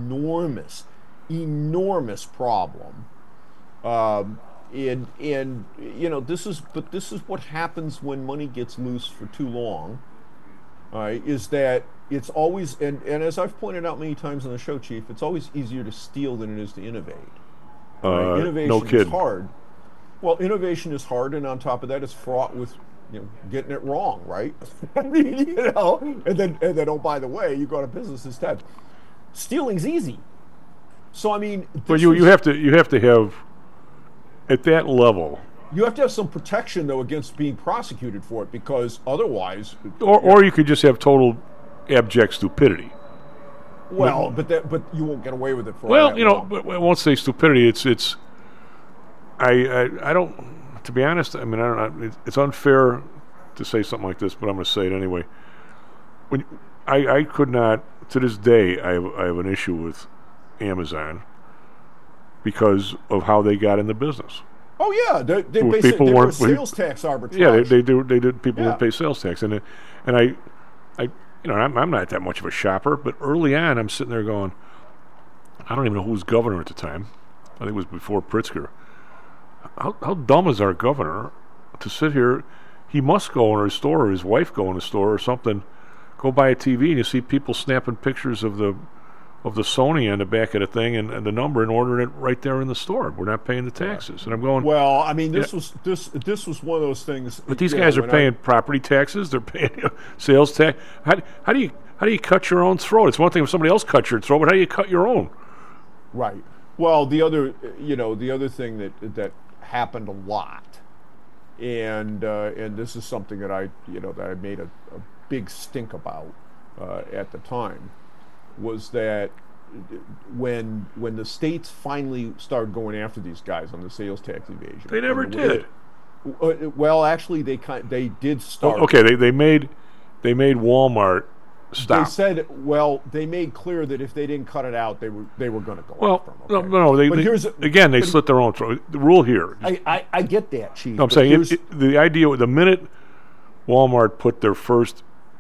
enormous problem. And you know, this is what happens when money gets loose for too long. Is that it's always, and as I've pointed out many times on the show, Chief, it's always easier to steal than it is to innovate. Innovation is hard. Well, innovation is hard, and on top of that, it's fraught with, you know, getting it wrong, right? I mean, you know, and then oh, by the way, you go to business instead. Stealing's easy. So I mean, but you have to have at that level. You have to have some protection though against being prosecuted for it, because otherwise, or you could just have total abject stupidity. Well, but you won't get away with it for. Well, you know, but I won't say stupidity. It's. I don't. To be honest, I mean, I don't know. It's unfair to say something like this, but I'm going to say it anyway. When I could not, to this day, I have an issue with Amazon because of how they got in the business. Oh yeah, they basically were sales tax arbitrage. Yeah, they did. People would pay sales tax, and I, you know, I'm not that much of a shopper, but early on, I'm sitting there going, I don't even know who was governor at the time. I think it was before Pritzker. How dumb is our governor to sit here? He must go in a store, or his wife go in a store or something, go buy a TV, and you see people snapping pictures of the Sony on the back of the thing and the number and ordering it right there in the store. We're not paying the taxes. And I'm going, well, I mean, this was one of those things. But these guys are paying property taxes. They're paying sales tax. How do you cut your own throat? It's one thing if somebody else cuts your throat, but how do you cut your own? Right. Well, the other thing that happened a lot, and this is something that I made a big stink about at the time, was that when the states finally started going after these guys on the sales tax evasion, they never did. Well, actually, they did start. Okay, they made Walmart stop. They said, well, they made clear that if they didn't cut it out, they were going to go after them. Okay? No. They slit their own throat. The rule here. I get that, Chief. No, I'm saying the idea. The minute Amazon put their first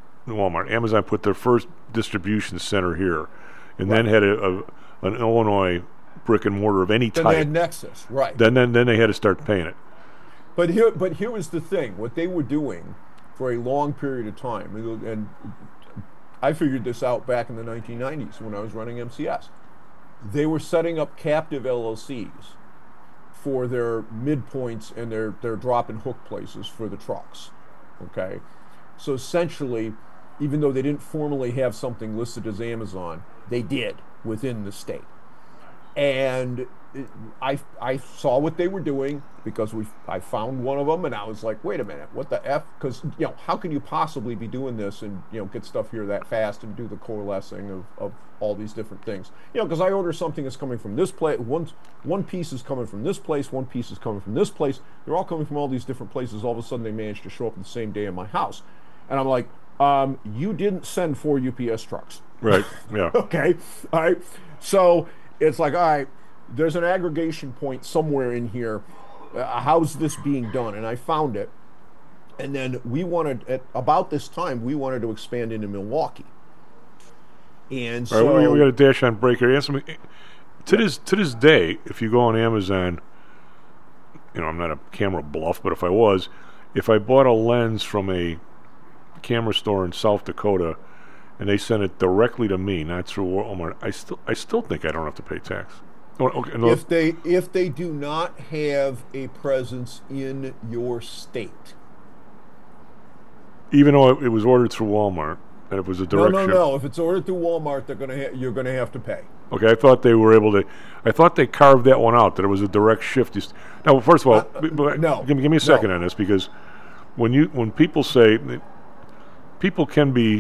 distribution center here, and then had an Illinois brick and mortar of any type. Then they had Nexus, right? Then they had to start paying it. But here was the thing: what they were doing for a long period of time, and I figured this out back in the 1990s when I was running MCS. They were setting up captive LLCs for their midpoints and their drop and hook places for the trucks. Okay, so essentially, even though they didn't formally have something listed as Amazon, they did within the state. And I saw what they were doing because I found one of them, and I was like, wait a minute, what the F? Because, you know, how can you possibly be doing this and, you know, get stuff here that fast and do the coalescing of all these different things? You know, because I order something that's coming from this place, one piece is coming from this place, one piece is coming from this place. They're all coming from all these different places. All of a sudden they managed to show up the same day in my house. And I'm like, you didn't send 4 UPS trucks. Right, yeah. Okay, all right. So it's like, all right, there's an aggregation point somewhere in here. How's this being done? And I found it. And then at about this time, we wanted to expand into Milwaukee. And so... All right, we got a dash on break here. Answer me. To this day, if you go on Amazon, you know, I'm not a camera bluff, but if I bought a lens from a camera store in South Dakota, and they sent it directly to me, not through Walmart, I still think I don't have to pay tax. Oh, okay, no. If they do not have a presence in your state. Even though it was ordered through Walmart and it was a direct ship. No. If it's ordered through Walmart, you're gonna have to pay. Okay, I thought they were able to. I thought they carved that one out, that it was a direct shift. Now, first of all, no. Give me a second on this, because when people say people can be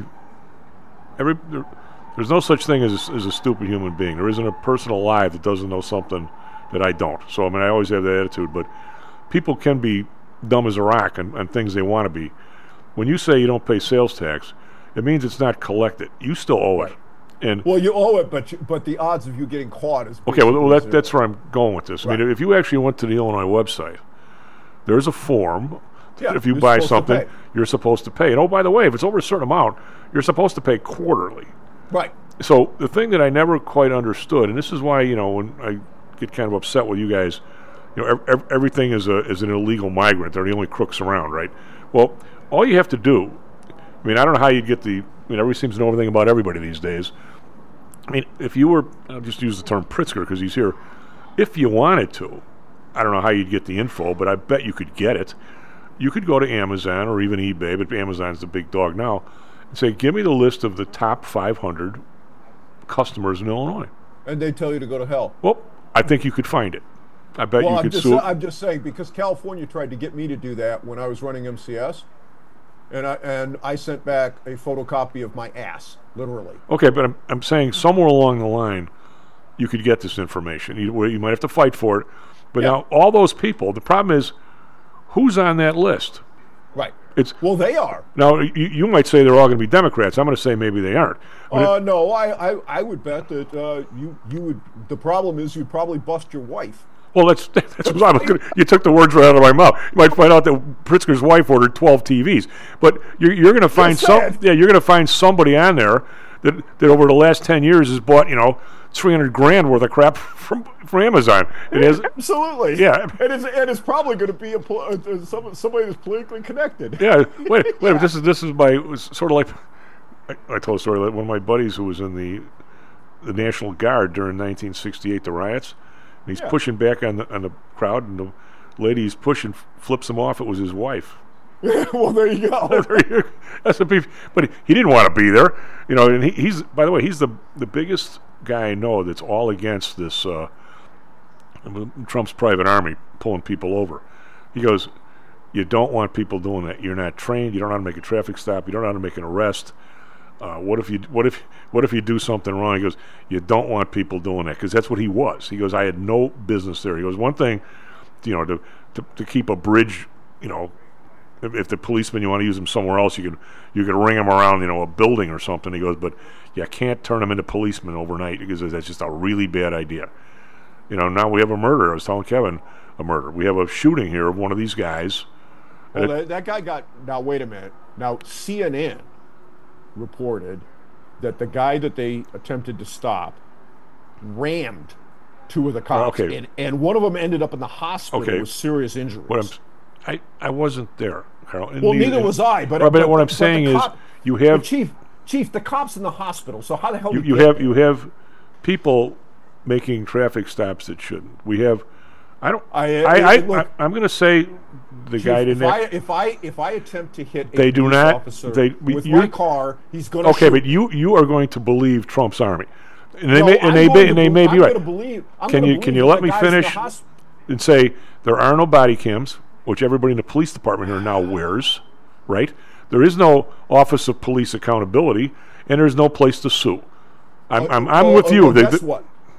there's no such thing as a stupid human being. There isn't a person alive that doesn't know something that I don't. So I mean, I always have that attitude. But people can be dumb as a rock on things they want to be. When you say you don't pay sales tax, it means it's not collected. You still owe it. And well, you owe it, but the odds of you getting caught is okay. Well, that's where I'm going with this. Right. I mean, if you actually went to the Illinois website, there's a form. Yeah, if you buy something, you're supposed to pay. And oh, by the way, if it's over a certain amount, you're supposed to pay quarterly. Right. So the thing that I never quite understood, and this is why, when I get kind of upset with you guys, everything is an illegal migrant. They're the only crooks around, right? Well, all you have to do, I mean, I don't know how you get everybody seems to know everything about everybody these days. I mean, if you were, I'll just use the term Pritzker because he's here. If you wanted to, I don't know how you'd get the info, but I bet you could get it. You could go to Amazon or even eBay, but Amazon's the big dog now, and say, give me the list of the top 500 customers in Illinois. And they tell you to go to hell. Well, I think you could find it. I bet you could sue. I'm just saying, because California tried to get me to do that when I was running MCS, and I sent back a photocopy of my ass, literally. Okay, but I'm saying somewhere along the line, you could get this information. You might have to fight for it. But now, all those people, the problem is, who's on that list? Right. Well, they are. Now, you might say they're all going to be Democrats. I'm going to say maybe they aren't. No, I would bet that you would. The problem is you'd probably bust your wife. Well, that's what I'm going to. You took the words right out of my mouth. You might find out that Pritzker's wife ordered 12 TVs, but you're going to find you're going to find somebody on there that over the last 10 years has bought $300,000 worth of crap from Amazon. It has absolutely. Yeah, and it's probably going to be somebody that's politically connected. Yeah. Wait. This is sort of like I told a story that one of my buddies who was in the National Guard during 1968, the riots. And he's pushing back on the crowd, and the lady he's pushing flips him off. It was his wife. Well, there you go. That's but he didn't want to be there, And he's, by the way, he's the biggest guy I know that's all against this Trump's private army pulling people over. He goes, you don't want people doing that. You're not trained. You don't know how to make a traffic stop. You don't know how to make an arrest. What if you do something wrong? He goes, you don't want people doing that, because that's what he was. He goes, I had no business there. He goes, one thing, to keep a bridge, if the policeman, you want to use them somewhere else, you could ring them around, a building or something. He goes, but you can't turn them into policemen overnight, because that's just a really bad idea. Now we have a murder. I was telling Kevin, a murder. We have a shooting here of one of these guys. Well, that guy got. Now wait a minute. Now CNN reported that the guy that they attempted to stop rammed two of the cops, and one of them ended up in the hospital with serious injuries. I wasn't there, Carl. Well, neither was I. But what I'm saying is, you have Chief, the cop's in the hospital. So how the hell you have people making traffic stops that shouldn't. We have. I'm going to say the Chief, guy didn't. If I attempt to hit a they do not. Officer with my car, he's going to. Okay, shoot. but you are going to believe Trump's army, and they may be right. Can you let me finish and say there are no body cams, which everybody in the police department here now wears, right? There is no Office of Police Accountability, and there's no place to sue. I'm with you. Guess what?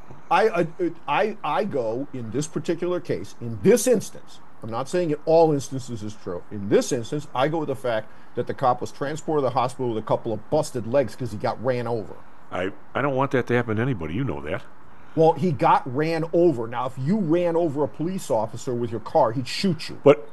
I go in this particular case, in this instance, I'm not saying in all instances is true. In this instance, I go with the fact that the cop was transported to the hospital with a couple of busted legs because he got ran over. I don't want that to happen to anybody. You know that. Well, he got ran over. Now, if you ran over a police officer with your car, he'd shoot you. But,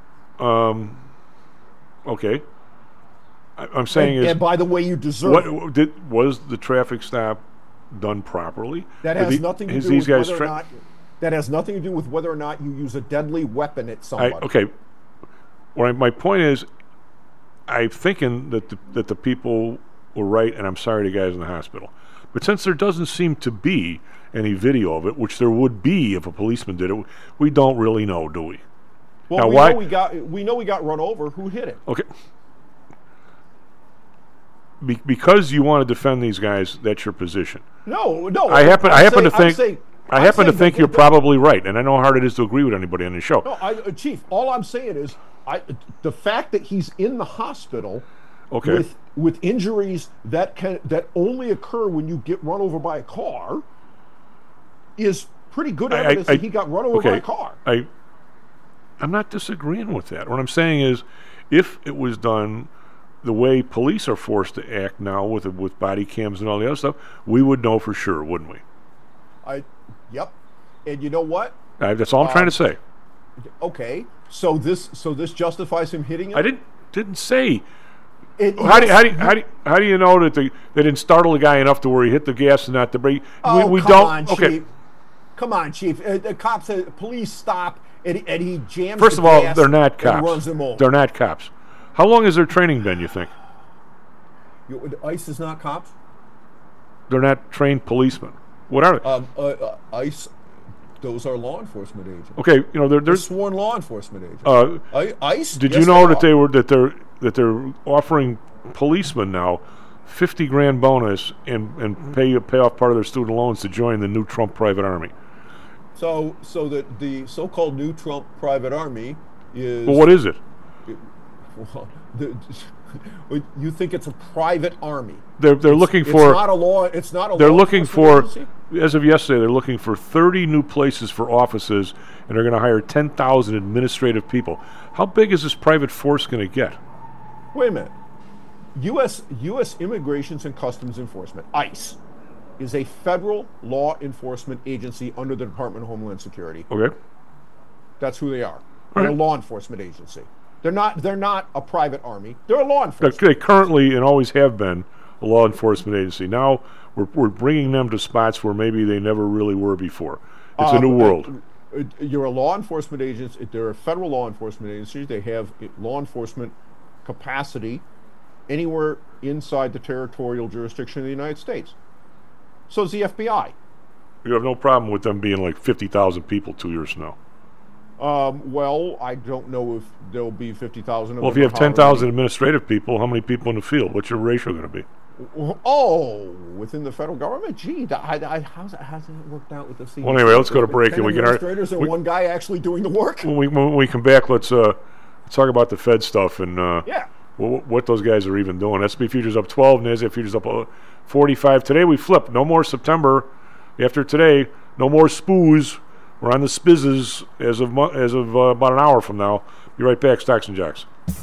okay. I'm saying and by the way, you deserve it. Was the traffic stop done properly? That has nothing to do with whether or not. That has nothing to do with whether or not you use a deadly weapon at somebody. Okay. My point is, I'm thinking that the people were right, and I'm sorry to guys in the hospital. But since there doesn't seem to be any video of it, which there would be if a policeman did it, we don't really know, do we? Well, now, we know we got run over. Who hit him? Okay. Because you want to defend these guys, that's your position. No. I happen to think you're probably right, and I know how hard it is to agree with anybody on the show. No, Chief. All I'm saying is, the fact that he's in the hospital, with injuries that only occur when you get run over by a car, is pretty good evidence that he got run over by a car. I'm not disagreeing with that. What I'm saying is, if it was done the way police are forced to act now with body cams and all the other stuff, we would know for sure, wouldn't we? Yep. And you know what? That's all I'm trying to say. Okay. So this justifies him hitting him? I didn't say. How do you know that they didn't startle the guy enough to where he hit the gas and not the brake? We come don't. On, okay. Chief. Come on, Chief. The cops, police stop, and he jams. First the of all, gas they're not cops. And runs him over. They're not cops. How long has their training been, you think? ICE is not cops? They're not trained policemen. What are they? ICE, those are law enforcement agents. Okay, they're sworn law enforcement agents. ICE. Did you know that they're offering policemen now $50,000 bonus and pay off part of their student loans to join the new Trump private army? So that the so-called new Trump private army is. Well, what is it? You think it's a private army? They're looking for. It's not a law. It's not a. They're law looking for. Agency? As of yesterday, they're looking for 30 new places for offices, and they're going to hire 10,000 administrative people. How big is this private force going to get? Wait a minute. U.S. Immigrations and Customs Enforcement, ICE, is a federal law enforcement agency under the Department of Homeland Security. Okay. That's who they are. They're a law enforcement agency. They're not a private army. They're a law enforcement. They currently and always have been a law enforcement agency. Now we're bringing them to spots where maybe they never really were before. It's a new world. You're a law enforcement agency. They're a federal law enforcement agency. They have law enforcement capacity anywhere inside the territorial jurisdiction of the United States. So is the FBI. You have no problem with them being like 50,000 people 2 years from now. Well, I don't know if there'll be 50,000 of Well, if you have 10,000 administrative people, how many people in the field? What's your ratio going to be? Oh, within the federal government? Gee, how's it worked out with the CDC? Well, anyway, let's go to break. and we can administrators and one guy actually doing the work? When we come back, let's talk about the Fed stuff and what those guys are even doing. S&P futures up 12, NASDAQ futures up 45. Today we flipped. No more September. After today, no more SPOOs. We're on the spizzes as of about an hour from now. Be right back, Stocks and Jocks.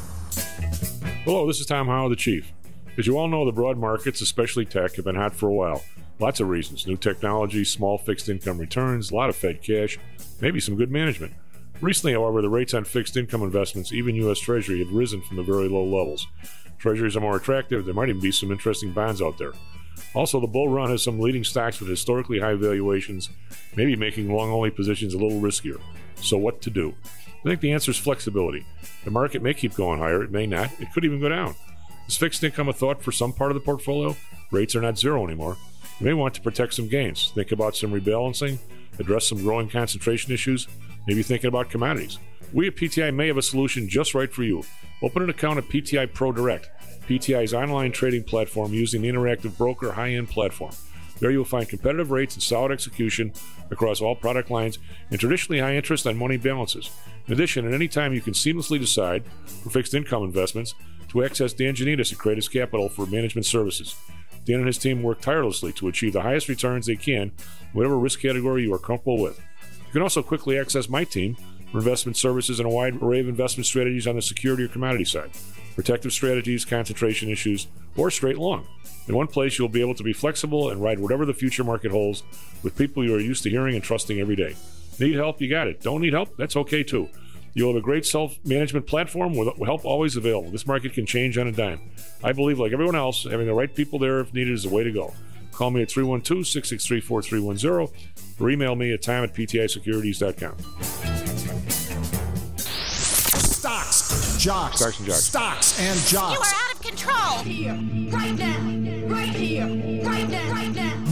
Hello, this is Tom Howell, the Chief. As you all know, the broad markets, especially tech, have been hot for a while. Lots of reasons. New technology, small fixed income returns, a lot of Fed cash, maybe some good management. Recently, however, the rates on fixed income investments, even U.S. Treasury, have risen from the very low levels. Treasuries are more attractive. There might even be some interesting bonds out there. Also, the bull run has some leading stocks with historically high valuations, maybe making long-only positions a little riskier. So what to do? I think the answer is flexibility. The market may keep going higher. It may not. It could even go down. Is fixed income a thought for some part of the portfolio? Rates are not zero anymore. You may want to protect some gains. Think about some rebalancing, address some growing concentration issues, maybe thinking about commodities. We at PTI may have a solution just right for you. Open an account at PTI Pro Direct, PTI's online trading platform using the Interactive Broker high-end platform. There you will find competitive rates and solid execution across all product lines and traditionally high interest on money balances. In addition, at any time you can seamlessly decide for fixed income investments to access Dan Janitas at Kratos Capital for management services. Dan and his team work tirelessly to achieve the highest returns they can, whatever risk category you are comfortable with. You can also quickly access my team for investment services and a wide array of investment strategies on the security or commodity side, protective strategies, concentration issues, or straight long. In one place, you'll be able to be flexible and ride whatever the future market holds with people you are used to hearing and trusting every day. Need help? You got it. Don't need help? That's okay too. You'll have a great self-management platform with help always available. This market can change on a dime. I believe, like everyone else, having the right people there if needed is the way to go. Call me at 312-663-4310 or email me at tom@ptisecurities.com. Stocks, jocks. Stocks and jocks. Stocks and jocks. You are out of control. Here, right now, right here, right now, right now.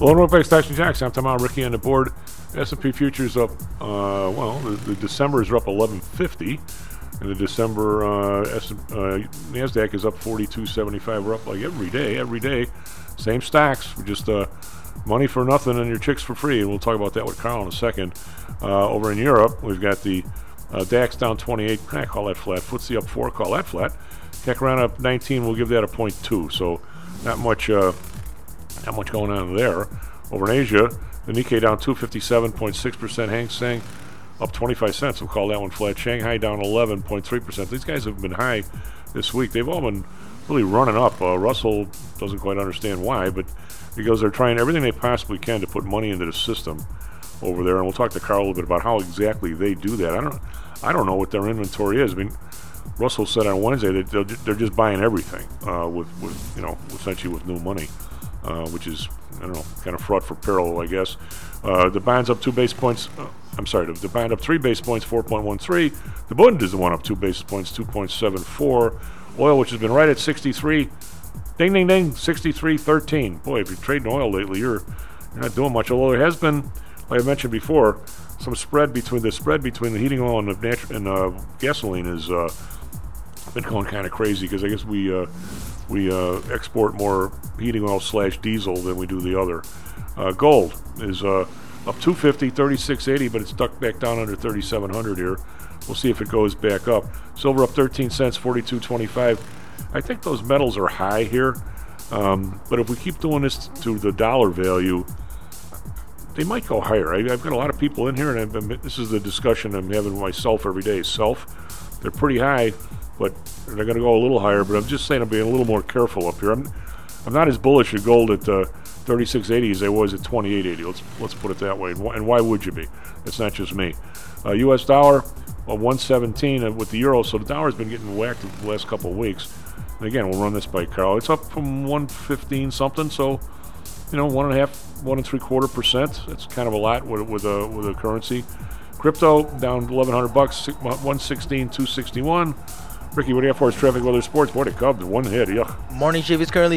Well, Norfolk Stocks and Jocks. I'm talking about Ricky on the board. S&P futures up. The December is up 1150, and the December Nasdaq is up 42.75. We're up like every day. Same stocks. We just money for nothing and your chicks for free, and we'll talk about that with Carl in a second. Over in Europe, we've got the DAX down 28. I call that flat. FTSE up 4. Call that flat. CAC around up 19. We'll give that a 0.2. So not much going on there. Over in Asia, the Nikkei down 257.6%. Hang Seng up 25 cents. We'll call that one flat. Shanghai down 11.3%. These guys have been high this week. They've all been really running up. Russell doesn't quite understand why, but because they're trying everything they possibly can to put money into the system over there. And we'll talk to Carl a little bit about how exactly they do that. I don't know what their inventory is. I mean, Russell said on Wednesday that they're just buying everything with essentially with new money, which is, I don't know, kind of fraught for peril, I guess. The bond's up 2 basis points. The bond up 3 basis points, 4.13. The Bund is the one up 2 basis points, 2.74. Oil, which has been right at 63. Ding, ding, ding, 63.13. Boy, if you're trading oil lately, you're not doing much. Although there has been, like I mentioned before, some spread between the heating oil and the gasoline has been going kind of crazy because I guess we export more heating oil / diesel than we do the other. Gold is up 250, 36.80, but it's ducked back down under 3,700 here. We'll see if it goes back up. Silver up 13 cents, 42.25. I think those metals are high here, but if we keep doing this to the dollar value, they might go higher. I've got a lot of people in here, and this is the discussion I'm having with myself every day. They're pretty high, but they're going to go a little higher. But I'm just saying I'm being a little more careful up here. I'm not as bullish at gold at 36.80 as I was at 28.80. Let's put it that way. And why would you be? It's not just me. U.S. dollar 117 with the euro. So the dollar's been getting whacked the last couple of weeks. And again, we'll run this by Carl. It's up from 115 something. So 1.75%. That's kind of a lot with a currency. Crypto down $1,100, 116,261. Ricky, what do you have for us? Traffic, weather, sports. Boy, the Cubs, one hit. Yuck. Morning shift is currently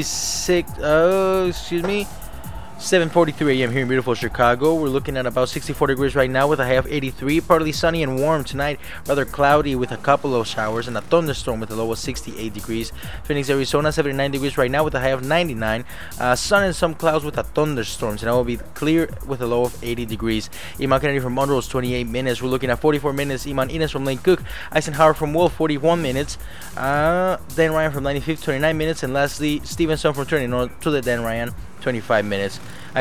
7:43 a.m. here in beautiful Chicago. We're looking at about 64 degrees right now with a high of 83. Partly sunny and warm tonight. Rather cloudy with a couple of showers and a thunderstorm with a low of 68 degrees. Phoenix, Arizona, 79 degrees right now with a high of 99. Sun and some clouds with a thunderstorm. Tonight will be clear with a low of 80 degrees. Iman Kennedy from Monroe's 28 minutes. We're looking at 44 minutes. Iman Ines from Lane Cook. Eisenhower from Wolf, 41 minutes. Dan Ryan from 95th, 29 minutes. And lastly, Stevenson from Turning North to the Dan Ryan. 45 minutes.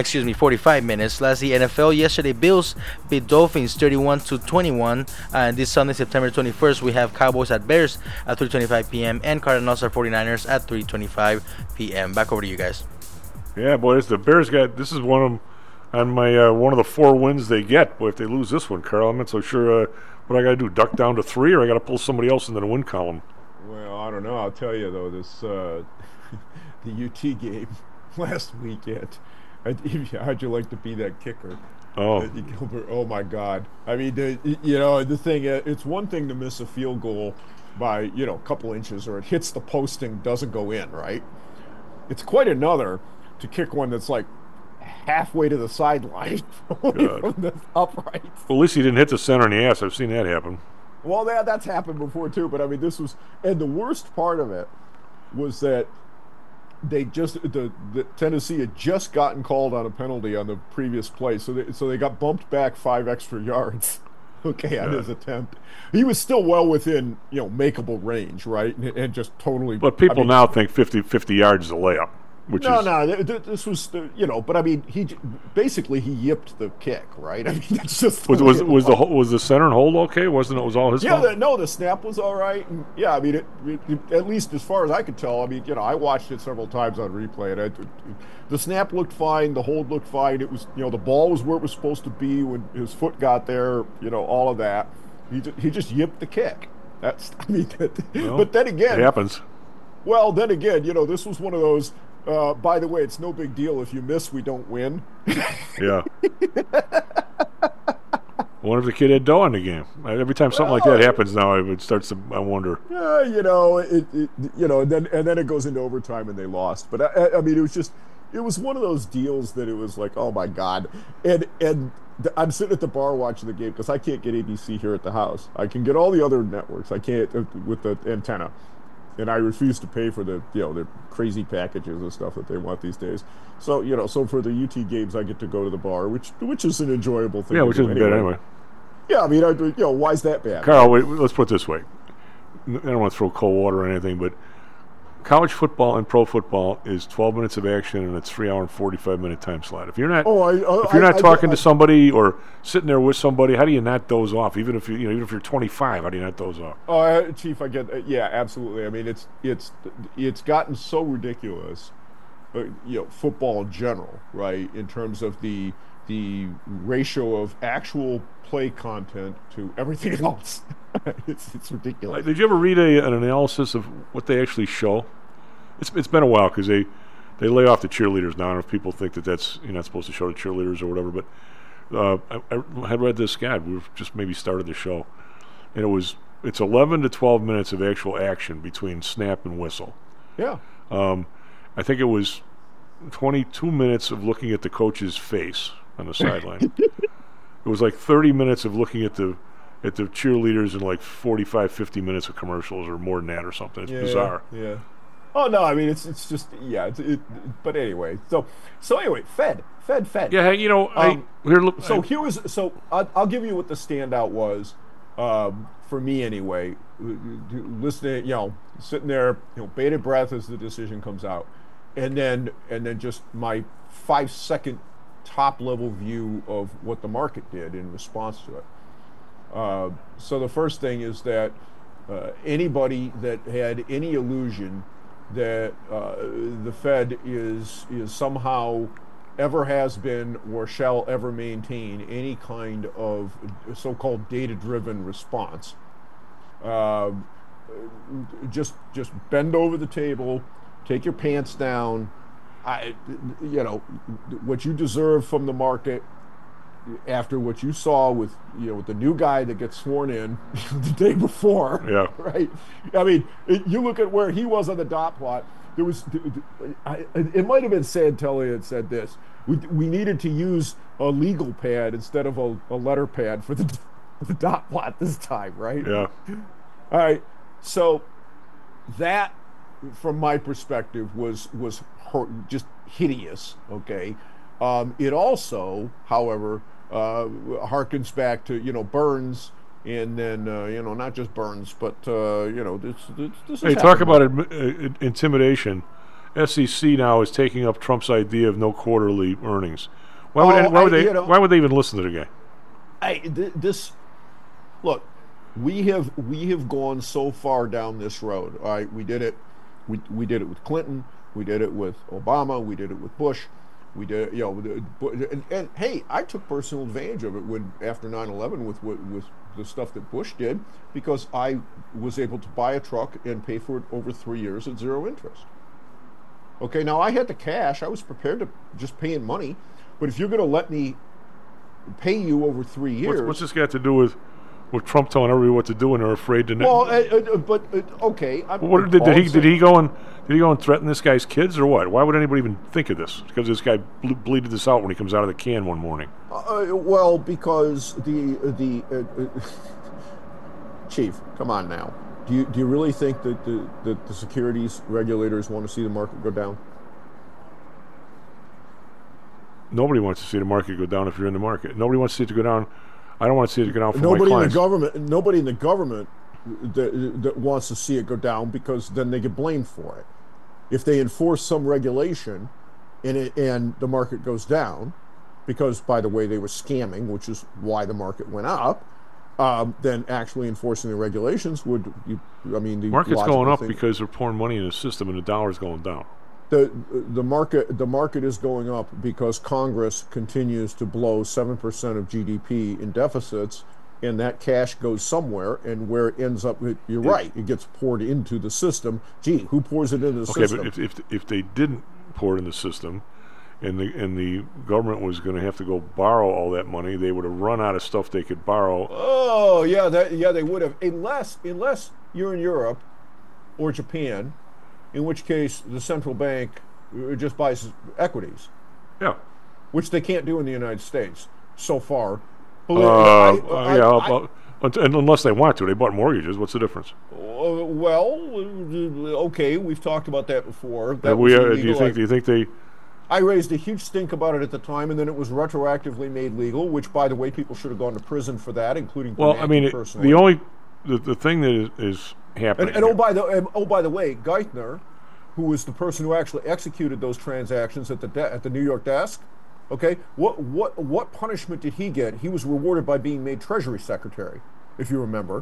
Lastly, NFL yesterday, Bills beat Dolphins 31-21. And this Sunday, September 21st, we have Cowboys at Bears at 3:25 p.m. and Cardinals at 49ers at 3:25 p.m. Back over to you guys. Yeah, boy, the Bears this is one of them on my one of the 4 wins they get. Boy, if they lose this one, Carl, I'm not so sure what I got to do. Duck down to 3, or I got to pull somebody else into the win column. Well, I don't know. I'll tell you though, this the UT game last weekend. How'd you like to be that kicker? Oh, Gilbert. Oh my God! I mean, the thing. It's one thing to miss a field goal by a couple inches, or it hits the posting, doesn't go in, right? It's quite another to kick one that's like halfway to the sideline from the upright. Well, at least he didn't hit the center in the ass. I've seen that happen. Well, that's happened before too. But I mean, this was, and the worst part of it was that they just the Tennessee had just gotten called on a penalty on the previous play, so they got bumped back 5 extra yards. Okay, on his attempt, he was still well within makeable range, right? And just totally. But people now think 50 yards is a layup. This was but I mean, he yipped the kick, right? I mean, that's just was the center and hold okay? Wasn't it? Was all his fault? The snap was all right. And I mean, it, at least as far as I could tell. I mean, I watched it several times on replay, and the snap looked fine, the hold looked fine. It was the ball was where it was supposed to be when his foot got there. All of that. He just yipped the kick. That's but then again, it happens. Well, then again, this was one of those. By the way, it's no big deal. If you miss, we don't win. Yeah. I wonder if the kid had dough in the game. Every time something like that happens now, I wonder. And then it goes into overtime and they lost. But I mean, it was just, it was one of those deals that it was like, oh my God. And I'm sitting at the bar watching the game because I can't get ABC here at the house. I can get all the other networks. I can't with the antenna. And I refuse to pay for the crazy packages and stuff that they want these days. So, so for the UT games, I get to go to the bar, which is an enjoyable thing. Yeah, which isn't bad anyway. Yeah, I mean, why is that bad? Carl, wait, let's put it this way. I don't want to throw cold water or anything, but college football and pro football is 12 minutes of action and it's 3 hour and 45-minute time slot. If you're not talking to somebody or sitting there with somebody, how do you not doze off? Even if even if you're 25, how do you not doze off? Oh, Chief, I get yeah, absolutely. I mean, it's gotten so ridiculous, football in general, right? In terms of the ratio of actual play content to everything else. it's ridiculous. Did you ever read an analysis of what they actually show? It's been a while because they lay off the cheerleaders now. I don't know if people think that's you're not supposed to show the cheerleaders or whatever, but I had read this. God, we've just maybe started the show, and it's 11 to 12 minutes of actual action between snap and whistle. Yeah. I think it was 22 minutes of looking at the coach's face on the sideline. It was like 30 minutes of looking at the cheerleaders and like 45, 50 minutes of commercials or more than that or something. It's bizarre. Yeah. Oh no, I mean it's just but anyway. So anyway, Fed. Yeah, I'll give you what the standout was for me anyway. Listening, sitting there, bated breath as the decision comes out, and then just my 5-second top level view of what the market did in response to it. So the first thing is that anybody that had any illusion that the Fed is somehow ever has been or shall ever maintain any kind of so-called data-driven response, just bend over the table, take your pants down. What you deserve from the market after what you saw with the new guy that gets sworn in the day before. Yeah. Right. I mean, you look at where he was on the dot plot. There was, it might have been Santelli that said this. We needed to use a legal pad instead of a letter pad for the dot plot this time, right? Yeah. All right. So that, from my perspective, was just hideous. Okay. It also, however, harkens back to Burns, and then not just Burns, but this. Hey, talk about intimidation. SEC now is taking up Trump's idea of no quarterly earnings. Why would they even listen to the guy? Look, we have gone so far down this road. All right, we did it. We did it with Clinton. We did it with Obama. We did it with Bush. We did, and hey, I took personal advantage of it after 9/11 with the stuff that Bush did, because I was able to buy a truck and pay for it over 3 years at zero interest. Okay, now I had the cash. I was prepared to just pay in money, but if you're going to let me pay you over 3 years, what's this got to do with Trump telling everybody what to do and they're afraid to? Well, okay. Did he go and threaten this guy's kids or what? Why would anybody even think of this? Because this guy bleated this out when he comes out of the can one morning. Well, because the Chief, come on now. Do you really think that the securities regulators want to see the market go down? Nobody wants to see the market go down if you're in the market. Nobody wants to see it to go down. I don't want to see it go down for my clients. Nobody in the government that wants to see it go down, because then they get blamed for it. If they enforce some regulation and the market goes down, because, by the way, they were scamming, which is why the market went up, then actually enforcing the regulations the market's going up because they're pouring money in the system and the dollar's going down. The market is going up because Congress continues to blow 7% of GDP in deficits, and that cash goes somewhere, and where it ends up, you're right, it gets poured into the system. Gee, who pours it into the system? Okay, but if they didn't pour it in the system, and the government was going to have to go borrow all that money, they would have run out of stuff they could borrow. Oh yeah, they would have, unless you're in Europe or Japan, in which case the central bank just buys equities. Yeah. Which they can't do in the United States so far. Unless they want to. They bought mortgages. What's the difference? Okay, we've talked about that before. Do you think they... I raised a huge stink about it at the time, and then it was retroactively made legal, which, by the way, people should have gone to prison for that, including personally. The thing that is happening... And oh, by the way, Geithner, who was the person who actually executed those transactions at the New York desk, okay, what punishment did he get? He was rewarded by being made Treasury Secretary, if you remember.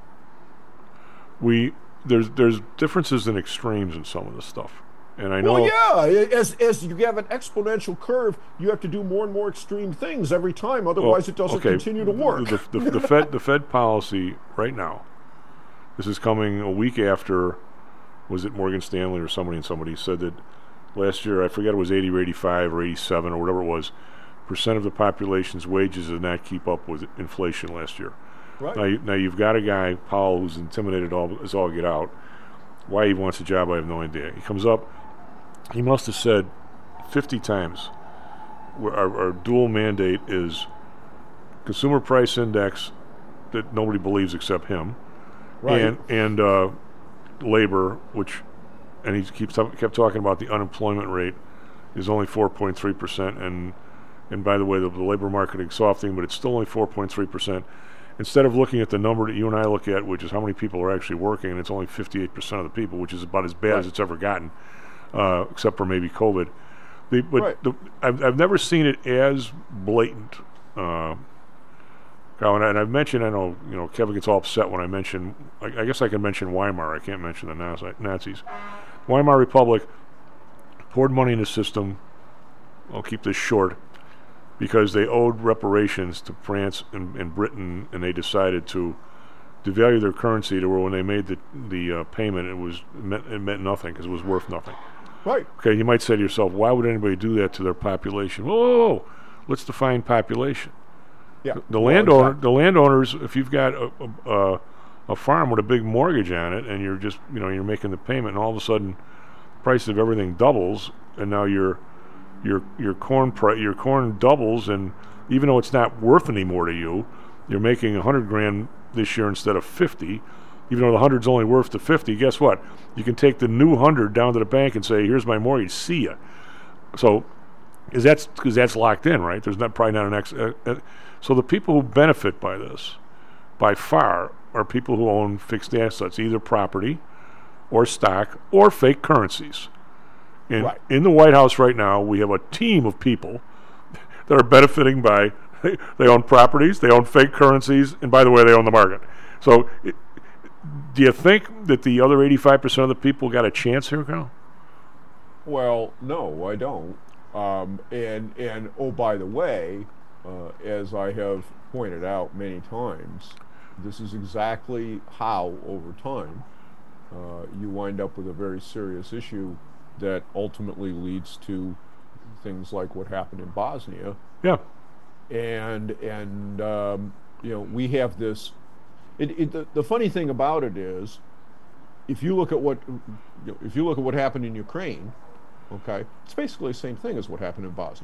There's differences in extremes in some of this stuff. And I know. Well, yeah, as you have an exponential curve, you have to do more and more extreme things every time. Otherwise, it doesn't continue to work. The Fed policy right now. This is coming a week after. Was it Morgan Stanley or somebody said that last year? I forget it was 80 or 85 or 87 or whatever it was. Percent of the population's wages did not keep up with inflation last year. Right. Now you've got a guy Powell who's intimidated as all get out. Why he wants a job, I have no idea. He comes up. He must have said 50 times our dual mandate is consumer price index that nobody believes except him, right. and labor, and he kept talking about the unemployment rate is only 4.3%, and by the way, the labor market is softening, but it's still only 4.3%. Instead of looking at the number that you and I look at, which is how many people are actually working, and it's only 58% of the people, which is about as bad as it's ever gotten. Except for maybe COVID. I've never seen it as blatant. And I've mentioned, I know Kevin gets all upset when I mention, I guess I can mention Weimar. I can't mention the Nazis. Weimar Republic poured money in the system. I'll keep this short, because they owed reparations to France and Britain, and they decided to devalue their currency to where when they made the payment, it meant nothing because it was worth nothing. Right. Okay, you might say to yourself, why would anybody do that to their population? Whoa, let's define population. Yeah. The landowners, if you've got a farm with a big mortgage on it, and you're just you're making the payment, and all of a sudden, the price of everything doubles, and now your corn doubles, and even though it's not worth any more to you, you're making $100,000 this year instead of 50. Even though the 100's only worth the 50, guess what? You can take the new 100 down to the bank and say, "Here's my mortgage. See ya." So, because that's locked in, right? There's probably not an so the people who benefit by this, by far, are people who own fixed assets, either property, or stock, or fake currencies. In the White House right now, we have a team of people that are benefiting by they own properties, they own fake currencies, and by the way, they own the market. So. Do you think that the other 85% of the people got a chance here, Carl? Well, no, I don't. And oh, by the way, as I have pointed out many times, this is exactly how, over time, you wind up with a very serious issue that ultimately leads to things like what happened in Bosnia. Yeah. And we have this. The funny thing about it is, if you look at what happened in Ukraine, okay, it's basically the same thing as what happened in Bosnia.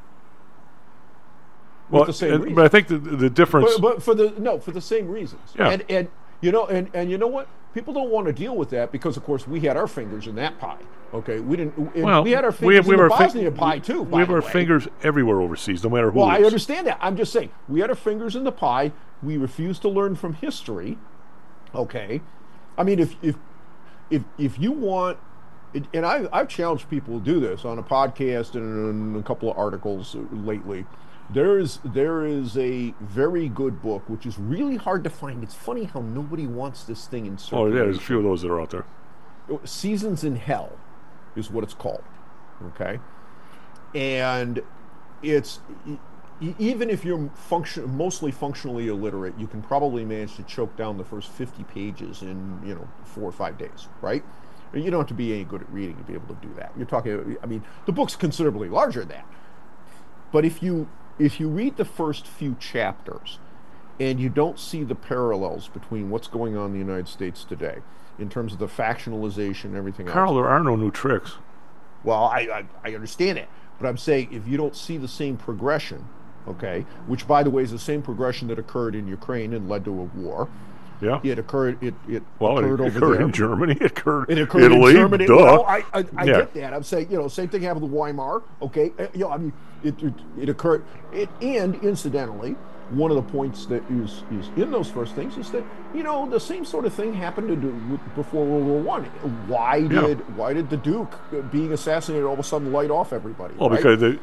Well, but I think the difference, but for the same reasons. Yeah. And you know what? People don't want to deal with that because, of course, we had our fingers in that pie. Okay, we didn't. We had our fingers in the Bosnia pie too. We have our fingers everywhere overseas, no matter who. Well, I understand that. I'm just saying we had our fingers in the pie. We refused to learn from history. Okay, I mean, if you want, and I've challenged people to do this on a podcast and a couple of articles lately. There is a very good book, which is really hard to find. It's funny how nobody wants this thing in circulation. Oh yeah, there's a few of those that are out there. Seasons in Hell is what it's called. Okay, and it's even if you're mostly functionally illiterate, you can probably manage to choke down the first 50 pages in 4 or 5 days, right? You don't have to be any good at reading to be able to do that. You're talking. I mean, the book's considerably larger than that, but if you read the first few chapters and you don't see the parallels between what's going on in the United States today in terms of the factionalization and everything Carl, else. there are no new tricks. Well, I understand it, but I'm saying if you don't see the same progression, okay, which by the way is the same progression that occurred in Ukraine and led to a war. Yeah, it occurred. It occurred over there. in Germany. It occurred in Italy. Germany. Duh. Well, I get that. I'm saying, same thing happened with Weimar. Okay, I mean, it occurred. And incidentally, one of the points that is in those first things is that the same sort of thing happened before World War One. Why did the Duke being assassinated all of a sudden light off everybody? Well, right? because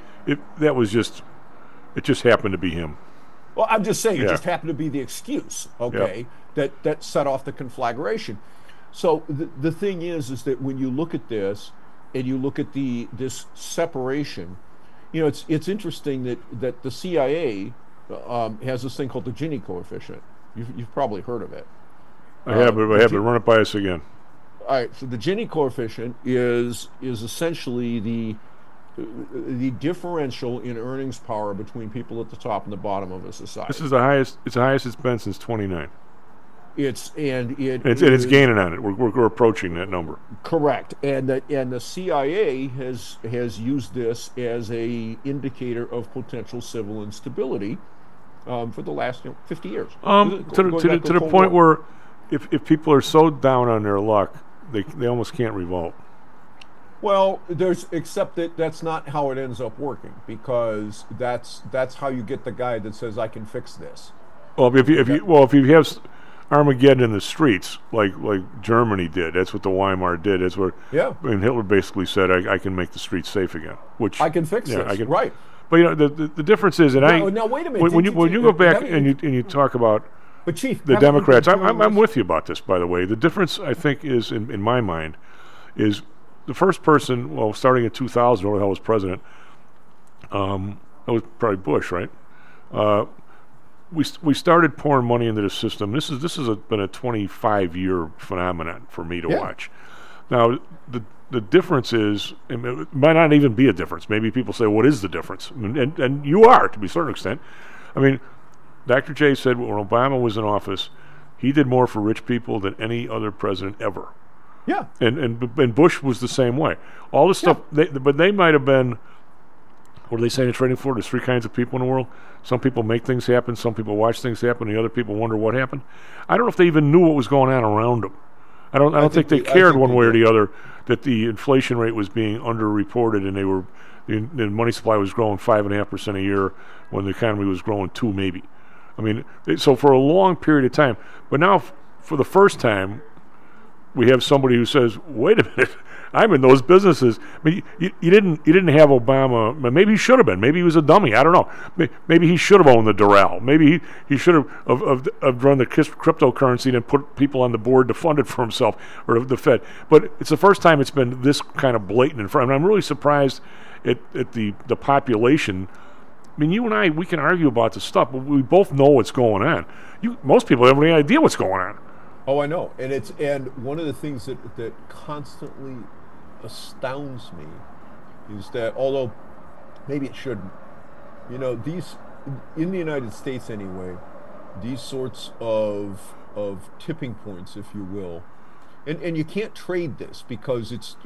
it just happened to be him. Well, I'm just saying it just happened to be the excuse, okay, that set off the conflagration. So the thing is that when you look at this and you look at this separation, it's interesting that the CIA has this thing called the Gini coefficient. You've probably heard of it. I have, but run it by us again. All right, so the Gini coefficient is essentially the differential in earnings power between people at the top and the bottom of a society. This is the highest. It's the highest it's been since 29. It's gaining on it. We're approaching that number. Correct, and the CIA has used this as a indicator of potential civil instability for the last 50 years. To the point where if people are so down on their luck, they almost can't revolt. Well, except that that's not how it ends up working, because that's how you get the guy that says I can fix this. Well, if you have Armageddon in the streets like Germany did, that's what the Weimar did. That's where and Hitler basically said I can make the streets safe again. Which I can fix this. Right. But the difference is, and now wait a minute. When you go back and you talk about but Chief, the Democrats, I'm with you about this. By the way, the difference I think is in my mind is. The first person, starting in 2000, whoever the hell was president, that was probably Bush, right? We started pouring money into the system. This has been a 25-year phenomenon for me to watch. Now, the difference is, it might not even be a difference. Maybe people say, what is the difference? And you are, to a certain extent. I mean, Dr. J said when Obama was in office, he did more for rich people than any other president ever. Yeah, and Bush was the same way. All this stuff, but they might have been. What are they saying in trading floor? There's three kinds of people in the world. Some people make things happen. Some people watch things happen. The other people wonder what happened. I don't know if they even knew what was going on around them. I don't think they cared one way or the other that the inflation rate was being underreported and the money supply was growing 5.5% a year when the economy was growing 2% maybe. I mean, so for a long period of time. But now, for the first time, we have somebody who says, "Wait a minute, I'm in those businesses." I mean, you didn't have Obama. Maybe he should have been. Maybe he was a dummy. I don't know. Maybe he should have owned the Doral. Maybe he should have run the cryptocurrency and put people on the board to fund it for himself or the Fed. But it's the first time it's been this kind of blatant in front. And I'm really surprised at the population. I mean, you and I, we can argue about this stuff, but we both know what's going on. Most people have any idea what's going on. Oh, I know, and one of the things that constantly astounds me is that, although maybe it shouldn't, these in the United States anyway, these sorts of tipping points, if you will, and you can't trade this because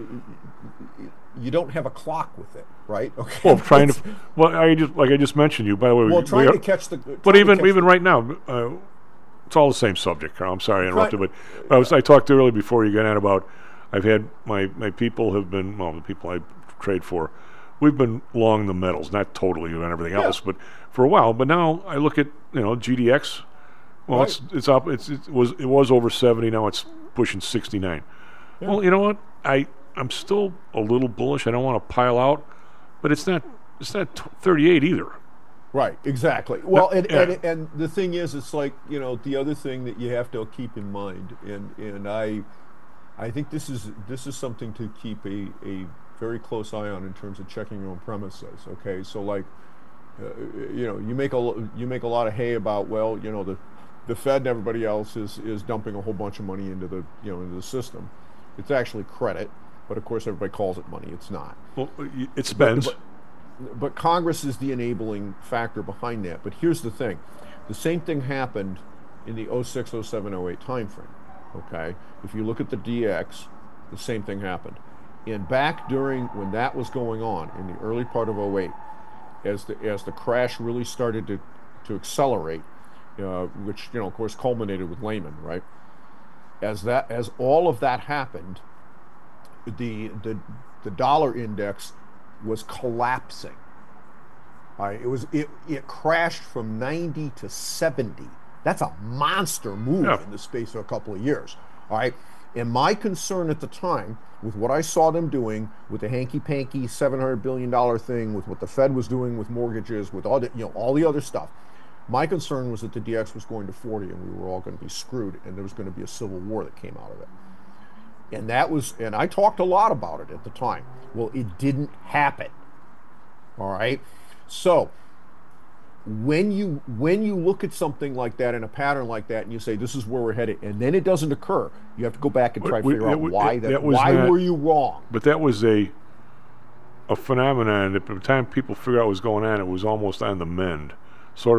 you don't have a clock with it, right? Okay. Well, I just mentioned you. By the way, to catch the. But even right now. It's all the same subject, Carl. I'm sorry I interrupted, but I talked earlier before you got in about I've had my people have been, the people I trade for, we've been long the metals, not totally on everything else, but for a while. But now I look at GDX. Well, it's up. It was over 70. Now it's pushing 69. Yeah. Well, you know what? I'm still a little bullish. I don't want to pile out, but it's not 38 either. Right, exactly. Well, and the thing is, it's like, the other thing that you have to keep in mind, and I think this is something to keep a very close eye on in terms of checking your own premises. Okay, so like, you make a lot of hay about, well, the Fed and everybody else is dumping a whole bunch of money into the system. It's actually credit, but of course everybody calls it money. It's not. Well, it spends. But Congress is the enabling factor behind that. But here's the thing. The same thing happened in the 06, 07, 08 timeframe. Okay? If you look at the DX, the same thing happened. And back during when that was going on in the early part of 08, as the crash really started to accelerate, which of course culminated with Lehman, right? As all of that happened, the dollar index was collapsing. It crashed from 90 to 70. That's a monster move in the space of a couple of years. All right. And my concern at the time, with what I saw them doing, with the hanky-panky $700 billion thing, with what the Fed was doing with mortgages, with all the other stuff, my concern was that the DX was going to 40 and we were all going to be screwed, and there was going to be a civil war that came out of it. And I talked a lot about it at the time. Well, it didn't happen. All right. So when you look at something like that in a pattern like that, and you say this is where we're headed, and then it doesn't occur, you have to go back and try to figure out why were you wrong? But that was a phenomenon. At the time people figured out what was going on, it was almost on the mend. Sort of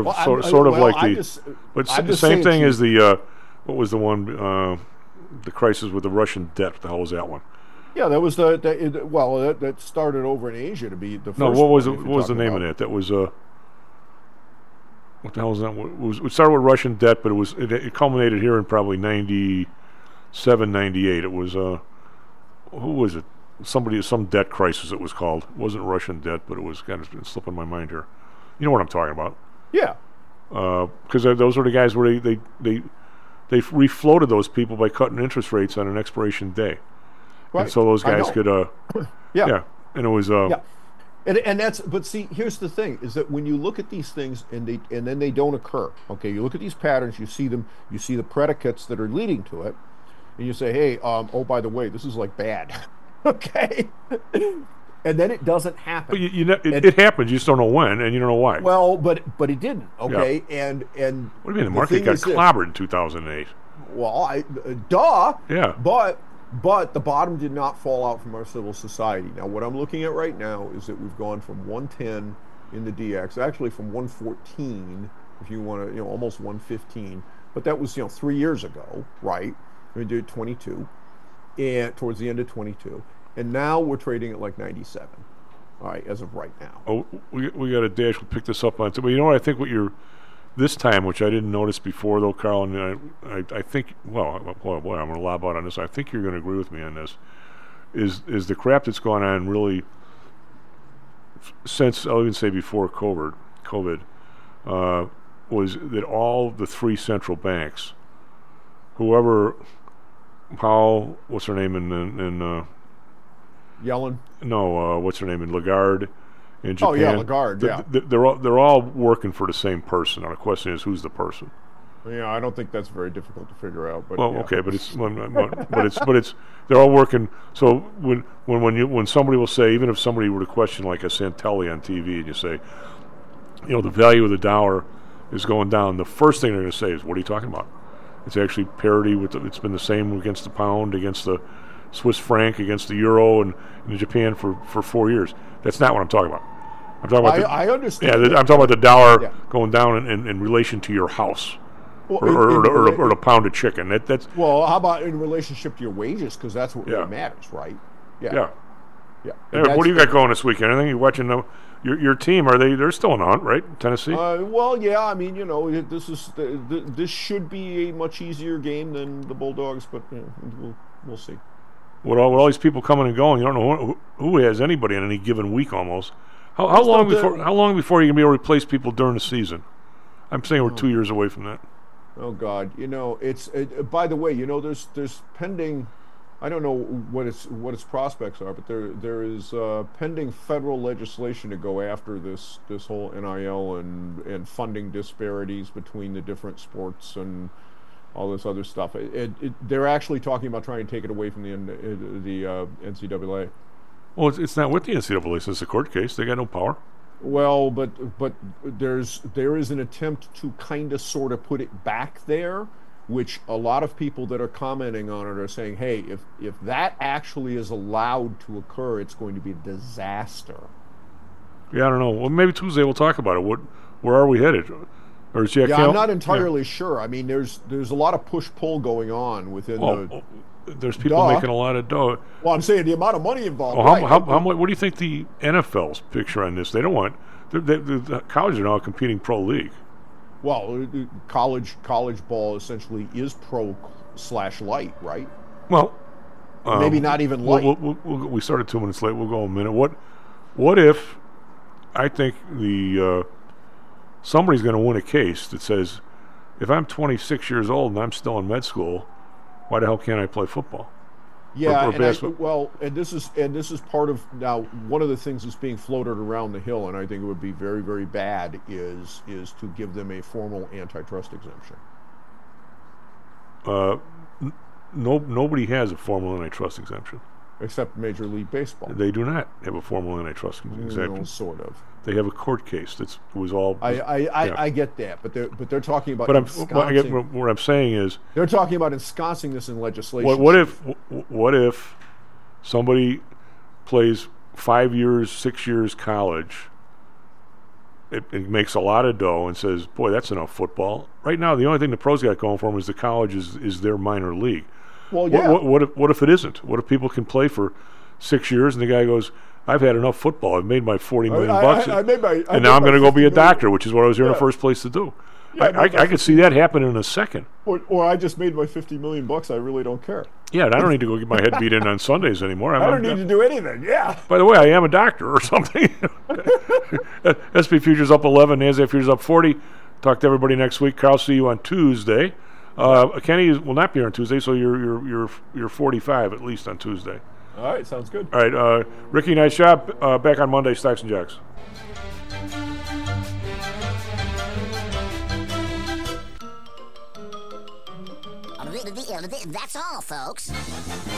the same thing as the what was the one the crisis with the Russian debt? What the hell was that one? Yeah, that was that started over in Asia to be the first. No, what was the name of that? That was what the hell was that? It started with Russian debt, but it culminated here in probably 97, 98. It was who was it? Some debt crisis it was called. It wasn't Russian debt, but it was kind of slipping my mind here. You know what I'm talking about? Yeah. Because those were the guys where they refloated those people by cutting interest rates on an expiration day. Right. And so those guys could yeah. And it was And that's, but see, here's the thing, is that when you look at these things and then they don't occur, okay, you look at these patterns, you see them, you see the predicates that are leading to it, and you say, hey, oh, by the way, this is like bad, okay? And then it doesn't happen. But it happens, you just don't know when, and you don't know why. Well, but it didn't, okay? Yeah. And what do you mean, the market got clobbered in 2008? Well, duh. Yeah. But the bottom did not fall out from our civil society. Now, what I'm looking at right now is that we've gone from 110 in the DX, actually from 114, if you want to, almost 115. But that was, 3 years ago, right? We did 22, and towards the end of 22, and now we're trading at like 97. All right, as of right now. Oh, we got a dash. We'll pick this up on. But you know what? I think what you're this time, which I didn't notice before, though, Carl, and I think, well, boy, I'm going to lob out on this. I think you're going to agree with me on this. Is the crap that's gone on really since, I'll even say before COVID, was that all the three central banks, whoever, Powell, what's her name in Yellen? No, what's her name in Lagarde? In Japan, oh yeah, Lagarde. Yeah, they're all working for the same person. Now the question is, who's the person? Yeah, I don't think that's very difficult to figure out. But okay, but it's they're all working. So when somebody will say, even if somebody were to question like a Santelli on TV, and you say, the value of the dollar is going down, the first thing they're going to say is, what are you talking about? It's actually parity with. It's been the same against the pound, against the Swiss franc, against the euro, and in Japan for 4 years. That's not what I'm talking about. I'm talking about. I understand. Yeah, I'm talking about the dollar going down in relation to your house, or the pound of chicken. That's. Well, how about in relationship to your wages? Because that's what really matters, right? Yeah. Anyway, what do you got going this weekend? Anything you watching? Your team, they're still in on, right? Tennessee. Well, yeah. I mean, this should be a much easier game than the Bulldogs, but we'll see. With all these people coming and going, you don't know who has anybody in any given week almost. How long before you can be able to replace people during the season? I'm saying we're 2 years away from that. Oh God, it's. By the way, there's pending. I don't know what its prospects are, but there is pending federal legislation to go after this whole NIL and funding disparities between the different sports and all this other stuff. They're actually talking about trying to take it away from the NCAA. Well, it's not with the NCAA since the court case. They got no power. Well, but there is an attempt to kind of sort of put it back there, which a lot of people that are commenting on it are saying, hey, if that actually is allowed to occur, it's going to be a disaster. Yeah, I don't know. Well, maybe Tuesday we'll talk about it. Where are we headed? Or is I'm not entirely sure. I mean, there's a lot of push-pull going on within there's people making a lot of dough. Well, I'm saying the amount of money involved. Well, how much? What do you think the NFL's picture on this? They don't want the colleges are now competing pro league. Well, college ball essentially is pro/light, right? Well, maybe not even light. We started 2 minutes late. We'll go a minute. What if I think somebody's going to win a case that says, if I'm 26 years old and I'm still in med school, why the hell can't I play football? Yeah, and this is part of now one of the things that's being floated around the hill, and I think it would be very, very bad is to give them a formal antitrust exemption. Nobody has a formal antitrust exemption. Except Major League Baseball. They do not have a formal antitrust exemption. No, sort of. They have a court case that was all. I get that, but they're talking about. What I'm saying is they're talking about ensconcing this in legislation. What if somebody plays 5 years, 6 years college? It makes a lot of dough and says, "Boy, that's enough football." Right now, the only thing the pros got going for them is the college is their minor league. Well, yeah. What if it isn't? What if people can play for 6 years and the guy goes, I've had enough football. I've made my $40 million bucks, and now I'm going to go be a doctor, which is what I was here in the first place to do. Yeah, I could see that happen in a second. Or I just made my $50 million bucks. I really don't care. Yeah, and I don't need to go get my head beat in on Sundays anymore. I don't need to do anything. Yeah. By the way, I am a doctor or something. SP Futures up 11, NASDAQ Futures up 40. Talk to everybody next week. Carl, see you on Tuesday. Kenny will not be here on Tuesday, so you're 45 at least on Tuesday. All right, sounds good. All right, Ricky, nice job. Back on Monday, Stocks and Jocks. That's all, folks.